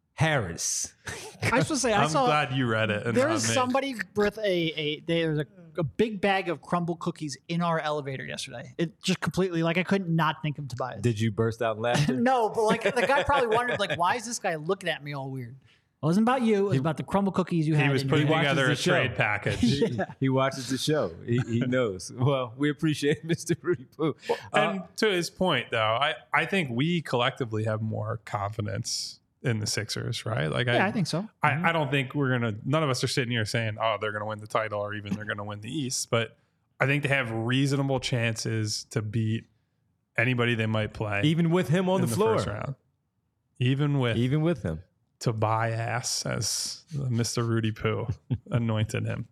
Harris. I was supposed to say, I I'm saw glad you read it. and there not was me. somebody with a, a there's a, a big bag of crumble cookies in our elevator yesterday. It just completely, like, I couldn't not think of Tobias. Did you burst out laughing? No, but like the guy probably wondered, like, why is this guy looking at me all weird? It wasn't about you. It was about the crumble cookies you had. He was in putting your watches together the a show. trade package. he, he watches the show. He, he knows. Well, we appreciate Mister Rudy Poo. Uh, And to his point, though, I, I think we collectively have more confidence in the Sixers, right? Like, Yeah, I, I think so. I, I don't think we're gonna. None of us are sitting here saying, "Oh, they're gonna win the title," or even they're gonna win the East. But I think they have reasonable chances to beat anybody they might play, even with him on in the floor. first round. Even with Even with him. Tobias, as Mister Rudy Poo anointed him.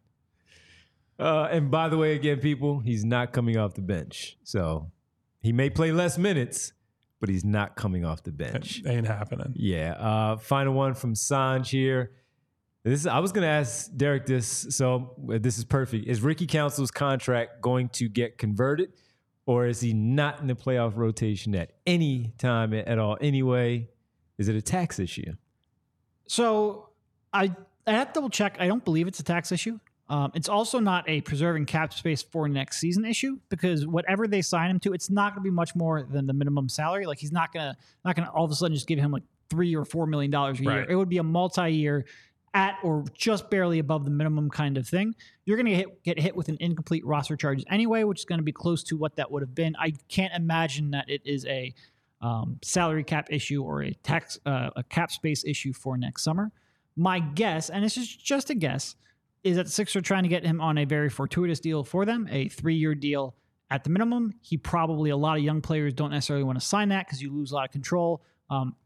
Uh, and by the way, again, people, he's not coming off the bench. So he may play less minutes, but he's not coming off the bench. It ain't happening. Yeah. Uh, final one from Sanj here. This is, I was going to ask Derek this, so uh, this is perfect. Is Ricky Council's contract going to get converted, or is he not in the playoff rotation at any time at all anyway? Is it a tax issue? So I I have to double check. I don't believe it's a tax issue. Um, it's also not a preserving cap space for next season issue, because whatever they sign him to, it's not going to be much more than the minimum salary. Like, he's not gonna not gonna all of a sudden just give him like three or four million dollars a year. Right. It would be a multi-year at or just barely above the minimum kind of thing. You're going to hit, get hit with an incomplete roster charges anyway, which is going to be close to what that would have been. I can't imagine that it is a um, salary cap issue or a tax uh, a cap space issue for next summer. My guess, and this is just a guess, is that the Sixers are trying to get him on a very fortuitous deal for them, a three-year deal at the minimum. He probably, a lot of young players don't necessarily want to sign that because you lose a lot of control. Um,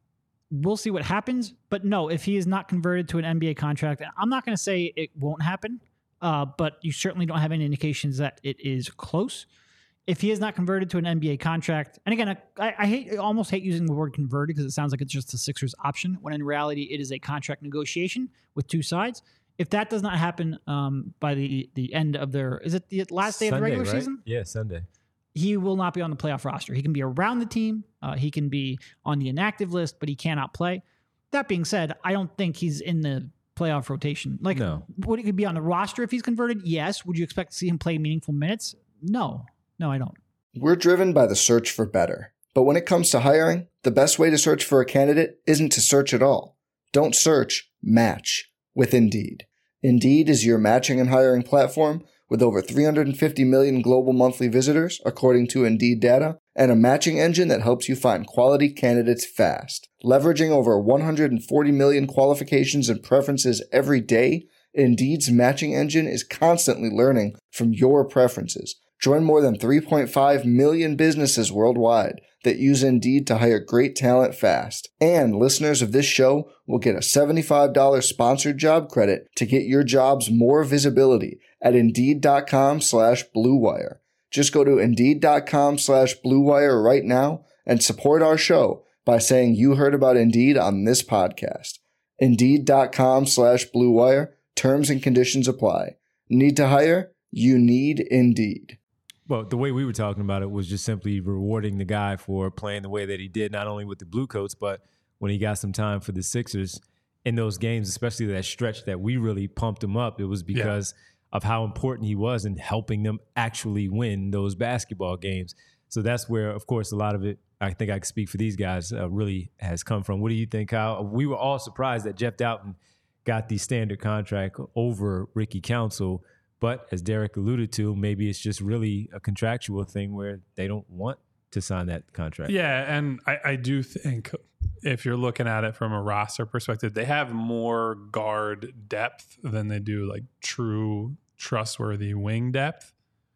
we'll see what happens. But no, if he is not converted to an N B A contract, I'm not going to say it won't happen, uh, but you certainly don't have any indications that it is close. If he is not converted to an N B A contract, and again, I, I hate, I almost hate using the word converted because it sounds like it's just the Sixers' option, when in reality it is a contract negotiation with two sides. If that does not happen um, by the the end of their, is it the last day Sunday, of the regular right? season? Yeah, Sunday. He will not be on the playoff roster. He can be around the team. Uh, he can be on the inactive list, but he cannot play. That being said, I don't think he's in the playoff rotation. Like, No. would he be on the roster if he's converted? Yes. Would you expect to see him play meaningful minutes? No. No, I don't. We're driven by the search for better. But when it comes to hiring, the best way to search for a candidate isn't to search at all. Don't search, match with Indeed. Indeed is your matching and hiring platform with over three hundred fifty million global monthly visitors, according to Indeed data, and a matching engine that helps you find quality candidates fast. Leveraging over one hundred forty million qualifications and preferences every day, Indeed's matching engine is constantly learning from your preferences. Join more than three point five million businesses worldwide that use Indeed to hire great talent fast. And listeners of this show will get a seventy-five dollars sponsored job credit to get your jobs more visibility at Indeed.com slash Blue Wire. Just go to Indeed.com slash Blue Wire right now and support our show by saying you heard about Indeed on this podcast. Indeed.com slash Blue Wire. Terms and conditions apply. Need to hire? You need Indeed. Well, the way we were talking about it was just simply rewarding the guy for playing the way that he did, not only with the Blue Coats, but when he got some time for the Sixers in those games, especially that stretch that we really pumped him up. It was because yeah. of how important he was in helping them actually win those basketball games. So that's where, of course, a lot of it, I think I can speak for these guys, uh, really has come from. What do you think, Kyle? We were all surprised that Jeff Doughton got the standard contract over Ricky Council. But as Derek alluded to, maybe it's just really a contractual thing where they don't want to sign that contract. Yeah, and I, I do think if you're looking at it from a roster perspective, they have more guard depth than they do like true trustworthy wing depth.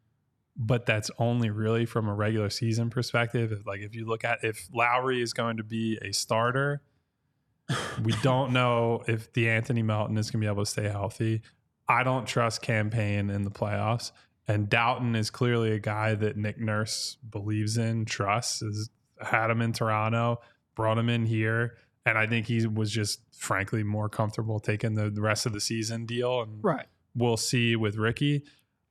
But that's only really from a regular season perspective. If, like if you look at if Lowry is going to be a starter, we don't know if DeAnthony Melton is going to be able to stay healthy. I don't trust Campaign in the playoffs. And Doughton is clearly a guy that Nick Nurse believes in, trusts, has had him in Toronto, brought him in here. And I think he was just, frankly, more comfortable taking the, the rest of the season deal. And right. We'll see with Ricky.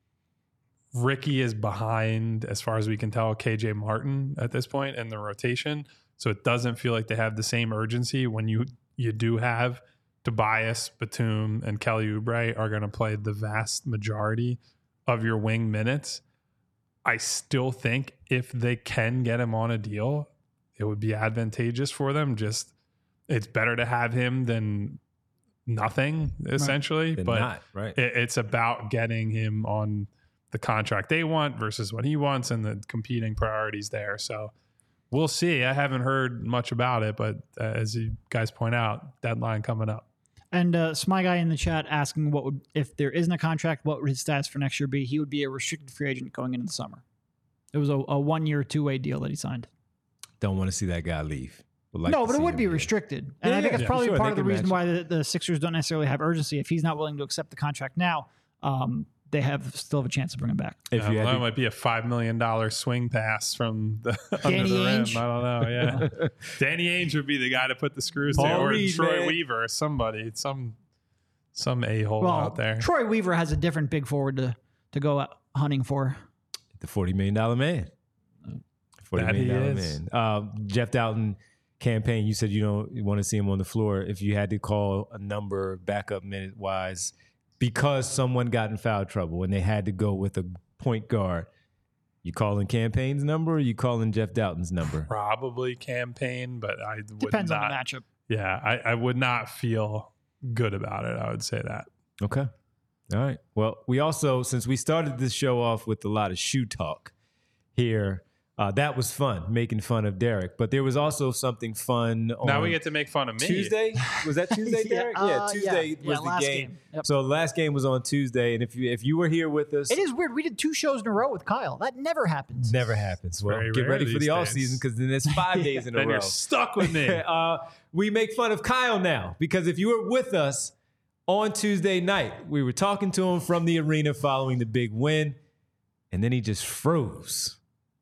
Ricky is behind, as far as we can tell, K J Martin at this point in the rotation. So it doesn't feel like they have the same urgency when you, you do have Tobias, Batum, and Kelly Oubre are going to play the vast majority of your wing minutes. I still think if they can get him on a deal, it would be advantageous for them. Just it's better to have him than nothing, essentially. Right. But not, right. it, it's about getting him on the contract they want versus what he wants and the competing priorities there. So we'll see. I haven't heard much about it, but uh, as you guys point out, deadline coming up. And uh, Smy Guy in the chat asking what would, if there isn't a contract, what would his stats for next year be? He would be a restricted free agent going into the summer. It was a, a one-year, two-way deal that he signed. Don't want to see that guy leave. Like no, but it would be restricted. And yeah, I think that's yeah, probably sure, part of the reason match. why the, the Sixers don't necessarily have urgency. If he's not willing to accept the contract now, um, they have still have a chance to bring him back. If Uh, you well, had that to, might be a five million dollars swing pass from the under Danny the rim. Ainge? I don't know. Yeah, Danny Ainge would be the guy to put the screws Paul there, or Reed, Troy man. Weaver, somebody, some some a hole Well, out there. Troy Weaver has a different big forward to, to go out hunting for. the forty million dollars man. forty That he million dollars is. man. Uh, Jeff Doughton campaign, you said you don't you want to see him on the floor. If you had to call a number backup minute wise, because someone got in foul trouble and they had to go with a point guard, you calling Campaign's number or you calling Jeff Doughton's number? Probably Campaign, but I would Depends not, on the matchup. Yeah, I, I would not feel good about it. I would say that. Okay. All right. Well, we also, since we started this show off with a lot of shoe talk here, Uh, that was fun, making fun of Derek. But there was also something fun on Now we get to make fun of me. Tuesday. Was that Tuesday, Yeah, Derek? uh, yeah, Tuesday yeah, was yeah, the last game. game. Yep. So the last game was on Tuesday. And if you if you were here with us, It is weird. We did two shows in a row with Kyle. That never happens. never happens. Well, very get rare ready for these the off days. season because then it's five days in a Then row. you're stuck with me. uh, we make fun of Kyle now because if you were with us on Tuesday night, we were talking to him from the arena following the big win, and then he just froze.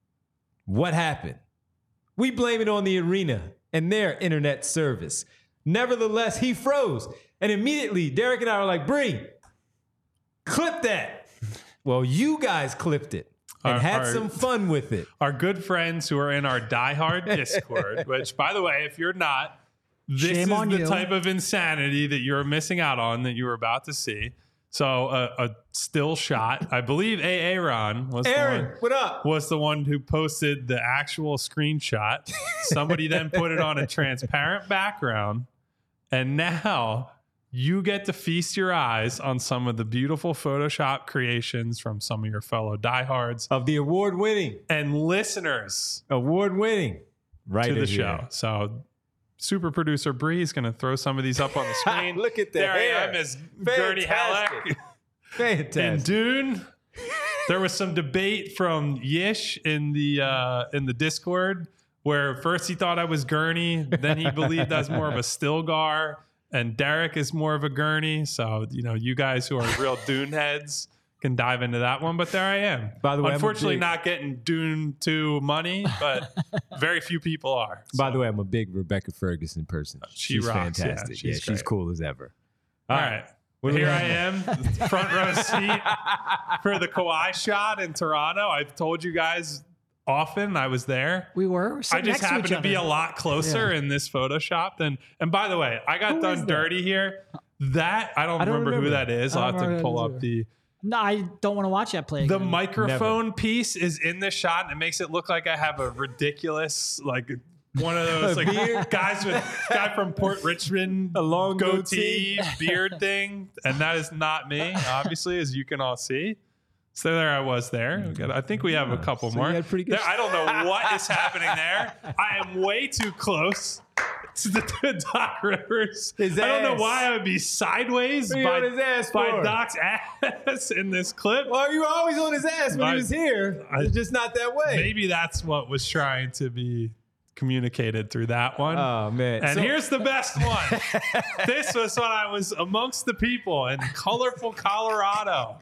What happened? We blame it on the arena and their internet service. Nevertheless, he froze. And immediately, Derek and I were like, Bree, clip that. Well, you guys clipped it and Our- had our- some fun with it. Our good friends who are in our diehard Discord, which, by the way, if you're not, this Shame is on the you. type of insanity that you're missing out on that you were about to see. So uh, a still shot. I believe Aaron was the Aaron, one, what up? was the one who posted the actual screenshot. Somebody then put it on a transparent background, and now you get to feast your eyes on some of the beautiful Photoshop creations from some of your fellow diehards Of the award-winning, and listeners award-winning writer to the here. show. So super producer Bree is going to throw some of these up on the screen. Look at the there hair. I am as Gertie Halleck Fantastic. in Fantastic. Dune. There was some debate from Yish in the uh, in the Discord where first he thought I was Gurney, then he believed I was more of a Stilgar, and Derek is more of a Gurney. So you know, you guys who are real Dune heads can dive into that one. But there I am. By the way, I'm a unfortunately, big- not getting Dune two money, but very few people are. By So- the way, I'm a big Rebecca Ferguson person. She she's rocks, yeah, fantastic. she's yeah, she's great. cool as ever. All right. What do we Here I have? am, front row seat for the Kawhi shot in Toronto. I've told you guys often I was there. We were. I sitting just next to happened each to be a other. lot closer in this Photoshop than. And by the way, I got Who is done that? dirty here. That I don't, I don't remember, who remember. that is. I I'll don't have to remember pull who that up is. the. No, I don't want to watch that play. The again. microphone piece is in this shot, and it makes it look like I have a ridiculous, like one of those like beard? guys with guy from Port Richmond, A long goatee, goatee. beard thing, and that is not me, obviously, as you can all see. So there I was there. We got- I think we have a couple so you more. had pretty good There- I don't know what is happening there. I am way too close to the to Doc Rivers. His I don't know ass. why I would be sideways What are you by, on his ass by for? Doc's ass in this clip. Well, you were always on his ass when I- he was here. I- it's just not that way. Maybe that's what was trying to be communicated through that one. Oh man! and So- here's the best one. This was when I was amongst the people in colorful Colorado,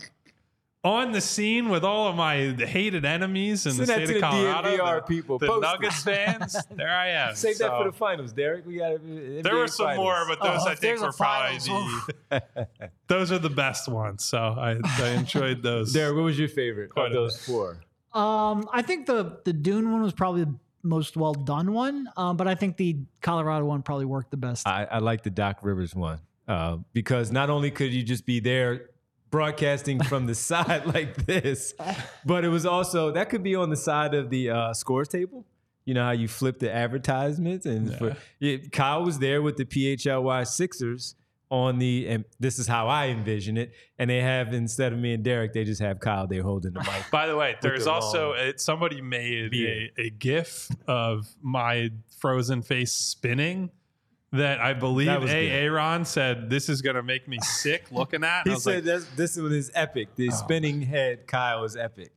on the scene with all of my hated enemies in Send the that state to of the Colorado. D N V R the, people. the Post it. Nuggets fans. There I am. save that So, for the finals, Derek. We got there were some more, but those Oh, I if think there's were a probably finals, the. Those are the best ones. So I, I enjoyed those. Derek, what was your favorite Quite of a those bit. four? Um, I think the the Dune one was probably the most well done one. Um, but I think the Colorado one probably worked the best. I, I like the Doc Rivers one uh, because not only could you just be there broadcasting from the side like this, but it was also that could be on the side of the uh, scores table. You know how you flip the advertisements, and Yeah. for, yeah, Kyle was there with the P H L Y Sixers on the, and this is how I envision it. And they have, instead of me and Derek, they just have Kyle there holding the mic. By the way, there's the also long it, somebody made a, beard. a GIF of my frozen face spinning that I believe That was A. good. Aaron said this is gonna make me sick looking at. And I He was said like, that's, this one is epic. The spinning head Kyle is epic.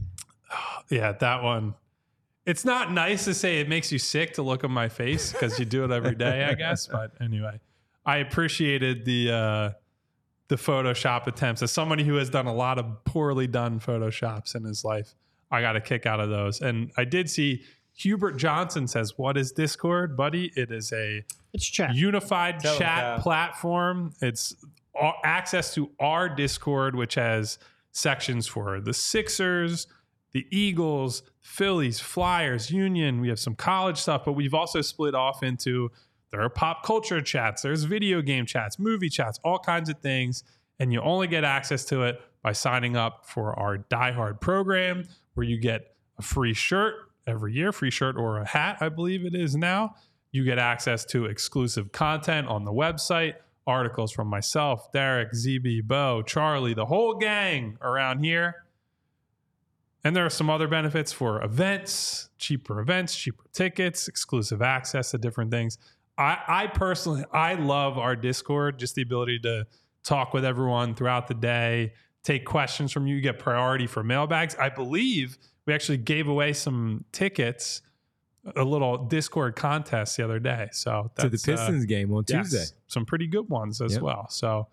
yeah, that one. It's not nice to say it makes you sick to look at my face because you do it every day, I guess. But anyway, I appreciated the uh, the Photoshop attempts. As somebody who has done a lot of poorly done Photoshops in his life, I got a kick out of those. And I did see Hubert Johnson says, "What is Discord, buddy? It is a It's chat. unified Tell 'em, chat Kyle. platform. It's a- access to our Discord, which has sections for the Sixers, the Eagles, Phillies, Flyers, Union. We have some college stuff, but we've also split off into there are pop culture chats, there's video game chats, movie chats, all kinds of things. And you only get access to it by signing up for our Die Hard program, where you get a free shirt every year, free shirt or a hat, I believe it is now. You get access to exclusive content on the website, articles from myself, Derek, Z B, Bo, Charlie, the whole gang around here. And there are some other benefits for events, cheaper events, cheaper tickets, exclusive access to different things. I, I personally, I love our Discord, just the ability to talk with everyone throughout the day, take questions from you, get priority for mailbags. I believe we actually gave away some tickets, a little Discord contest the other day. So that's, to the Pistons uh, game on yes, Tuesday. Some pretty good ones as yep. well. So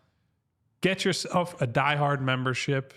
get yourself a diehard membership.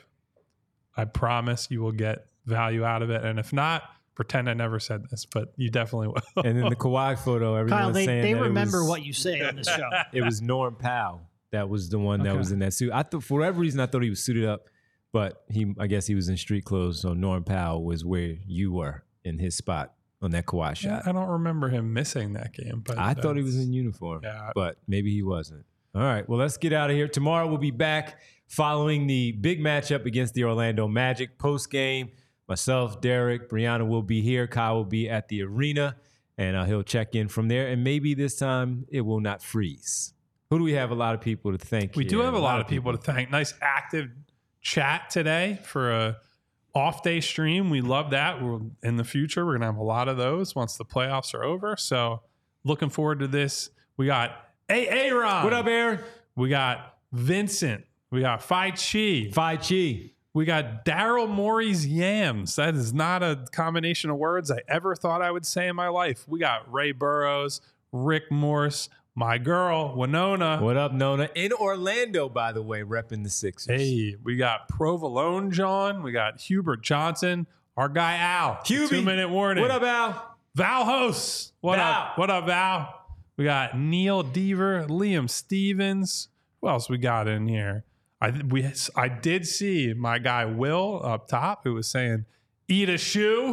I promise you will get value out of it. And if not, pretend I never said this, but you definitely will. And then the Kawhi photo, everyone Kyle, was they, saying they that remember it was, what you say on this show. It was Norm Powell that was the one that Okay. was in that suit. I thought for whatever reason I thought he was suited up, but he I guess he was in street clothes. So Norm Powell was where you were in his spot on that Kawhi Yeah, shot. I don't remember him missing that game, but I thought he was that's- in uniform, Yeah. but maybe he wasn't. All right, well, let's get out of here. Tomorrow we'll be back following the big matchup against the Orlando Magic post-game. Myself, Derek, Brianna will be here. Kyle will be at the arena, and uh, he'll check in from there. And maybe this time it will not freeze. Who do we have? A lot of people to thank. We here. do have a lot of people to thank. Nice active chat today for a off day stream. We love that. We're, in the future, we're going to have a lot of those once the playoffs are over. So looking forward to this. We got A. Aaron. What up, Aaron? We got Vincent. We got Phi Chi. Phi Chi. We got Daryl Morey's Yams. That is not a combination of words I ever thought I would say in my life. We got Ray Burrows, Rick Morse, my girl, Winona. What up, Nona? In Orlando, by the way, repping the Sixers. Hey, we got Provolone John. We got Hubert Johnson. Our guy Al. Hubie. Two minute warning. What up, Al? Val Host. What Val. up? What up, Val? We got Neil Deaver, Liam Stevens. Who else we got in here? I we I did see my guy Will up top who was saying, "Eat a shoe"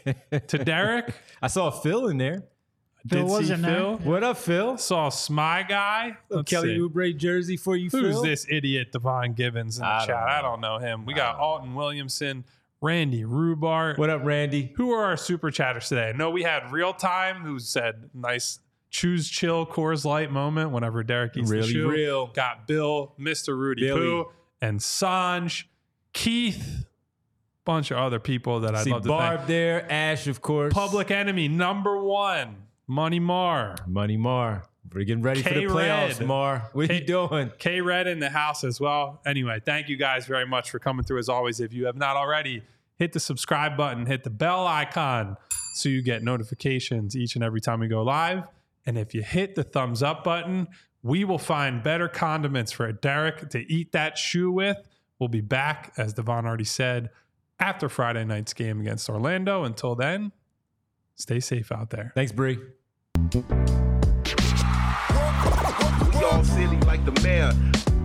to Derek. I saw Phil in there. Phil did was see in there. Phil. What up, Phil? Saw Smy guy. Let's Kelly see. Oubre jersey for you, Who's Phil? this idiot Devon Givens in the I chat? don't know. I don't know him. We I got don't know. Alton Williamson, Randy Rubart. What up, Randy? Who are our super chatters today? No, we had Real Time who said nice choose chill Coors Light moment whenever Derek eats Really the shoe. real. Got Bill, Mister Rudy Billy. Poo, and Sanj, Keith, bunch of other people that I'd See love to Barb thank. there, Ash, of course. Public Enemy number one, Money Mar. Money Mar. We're getting ready for the K-Red. playoffs, Mar. What K- you doing? K Red in the house as well. Anyway, thank you guys very much for coming through as always. If you have not already, hit the subscribe button, hit the bell icon so you get notifications each and every time we go live. And if you hit the thumbs up button, we will find better condiments for Derek to eat that shoe with. We'll be back, as Devon already said, after Friday night's game against Orlando. Until then, stay safe out there. Thanks, Bree. We all silly like the mayor.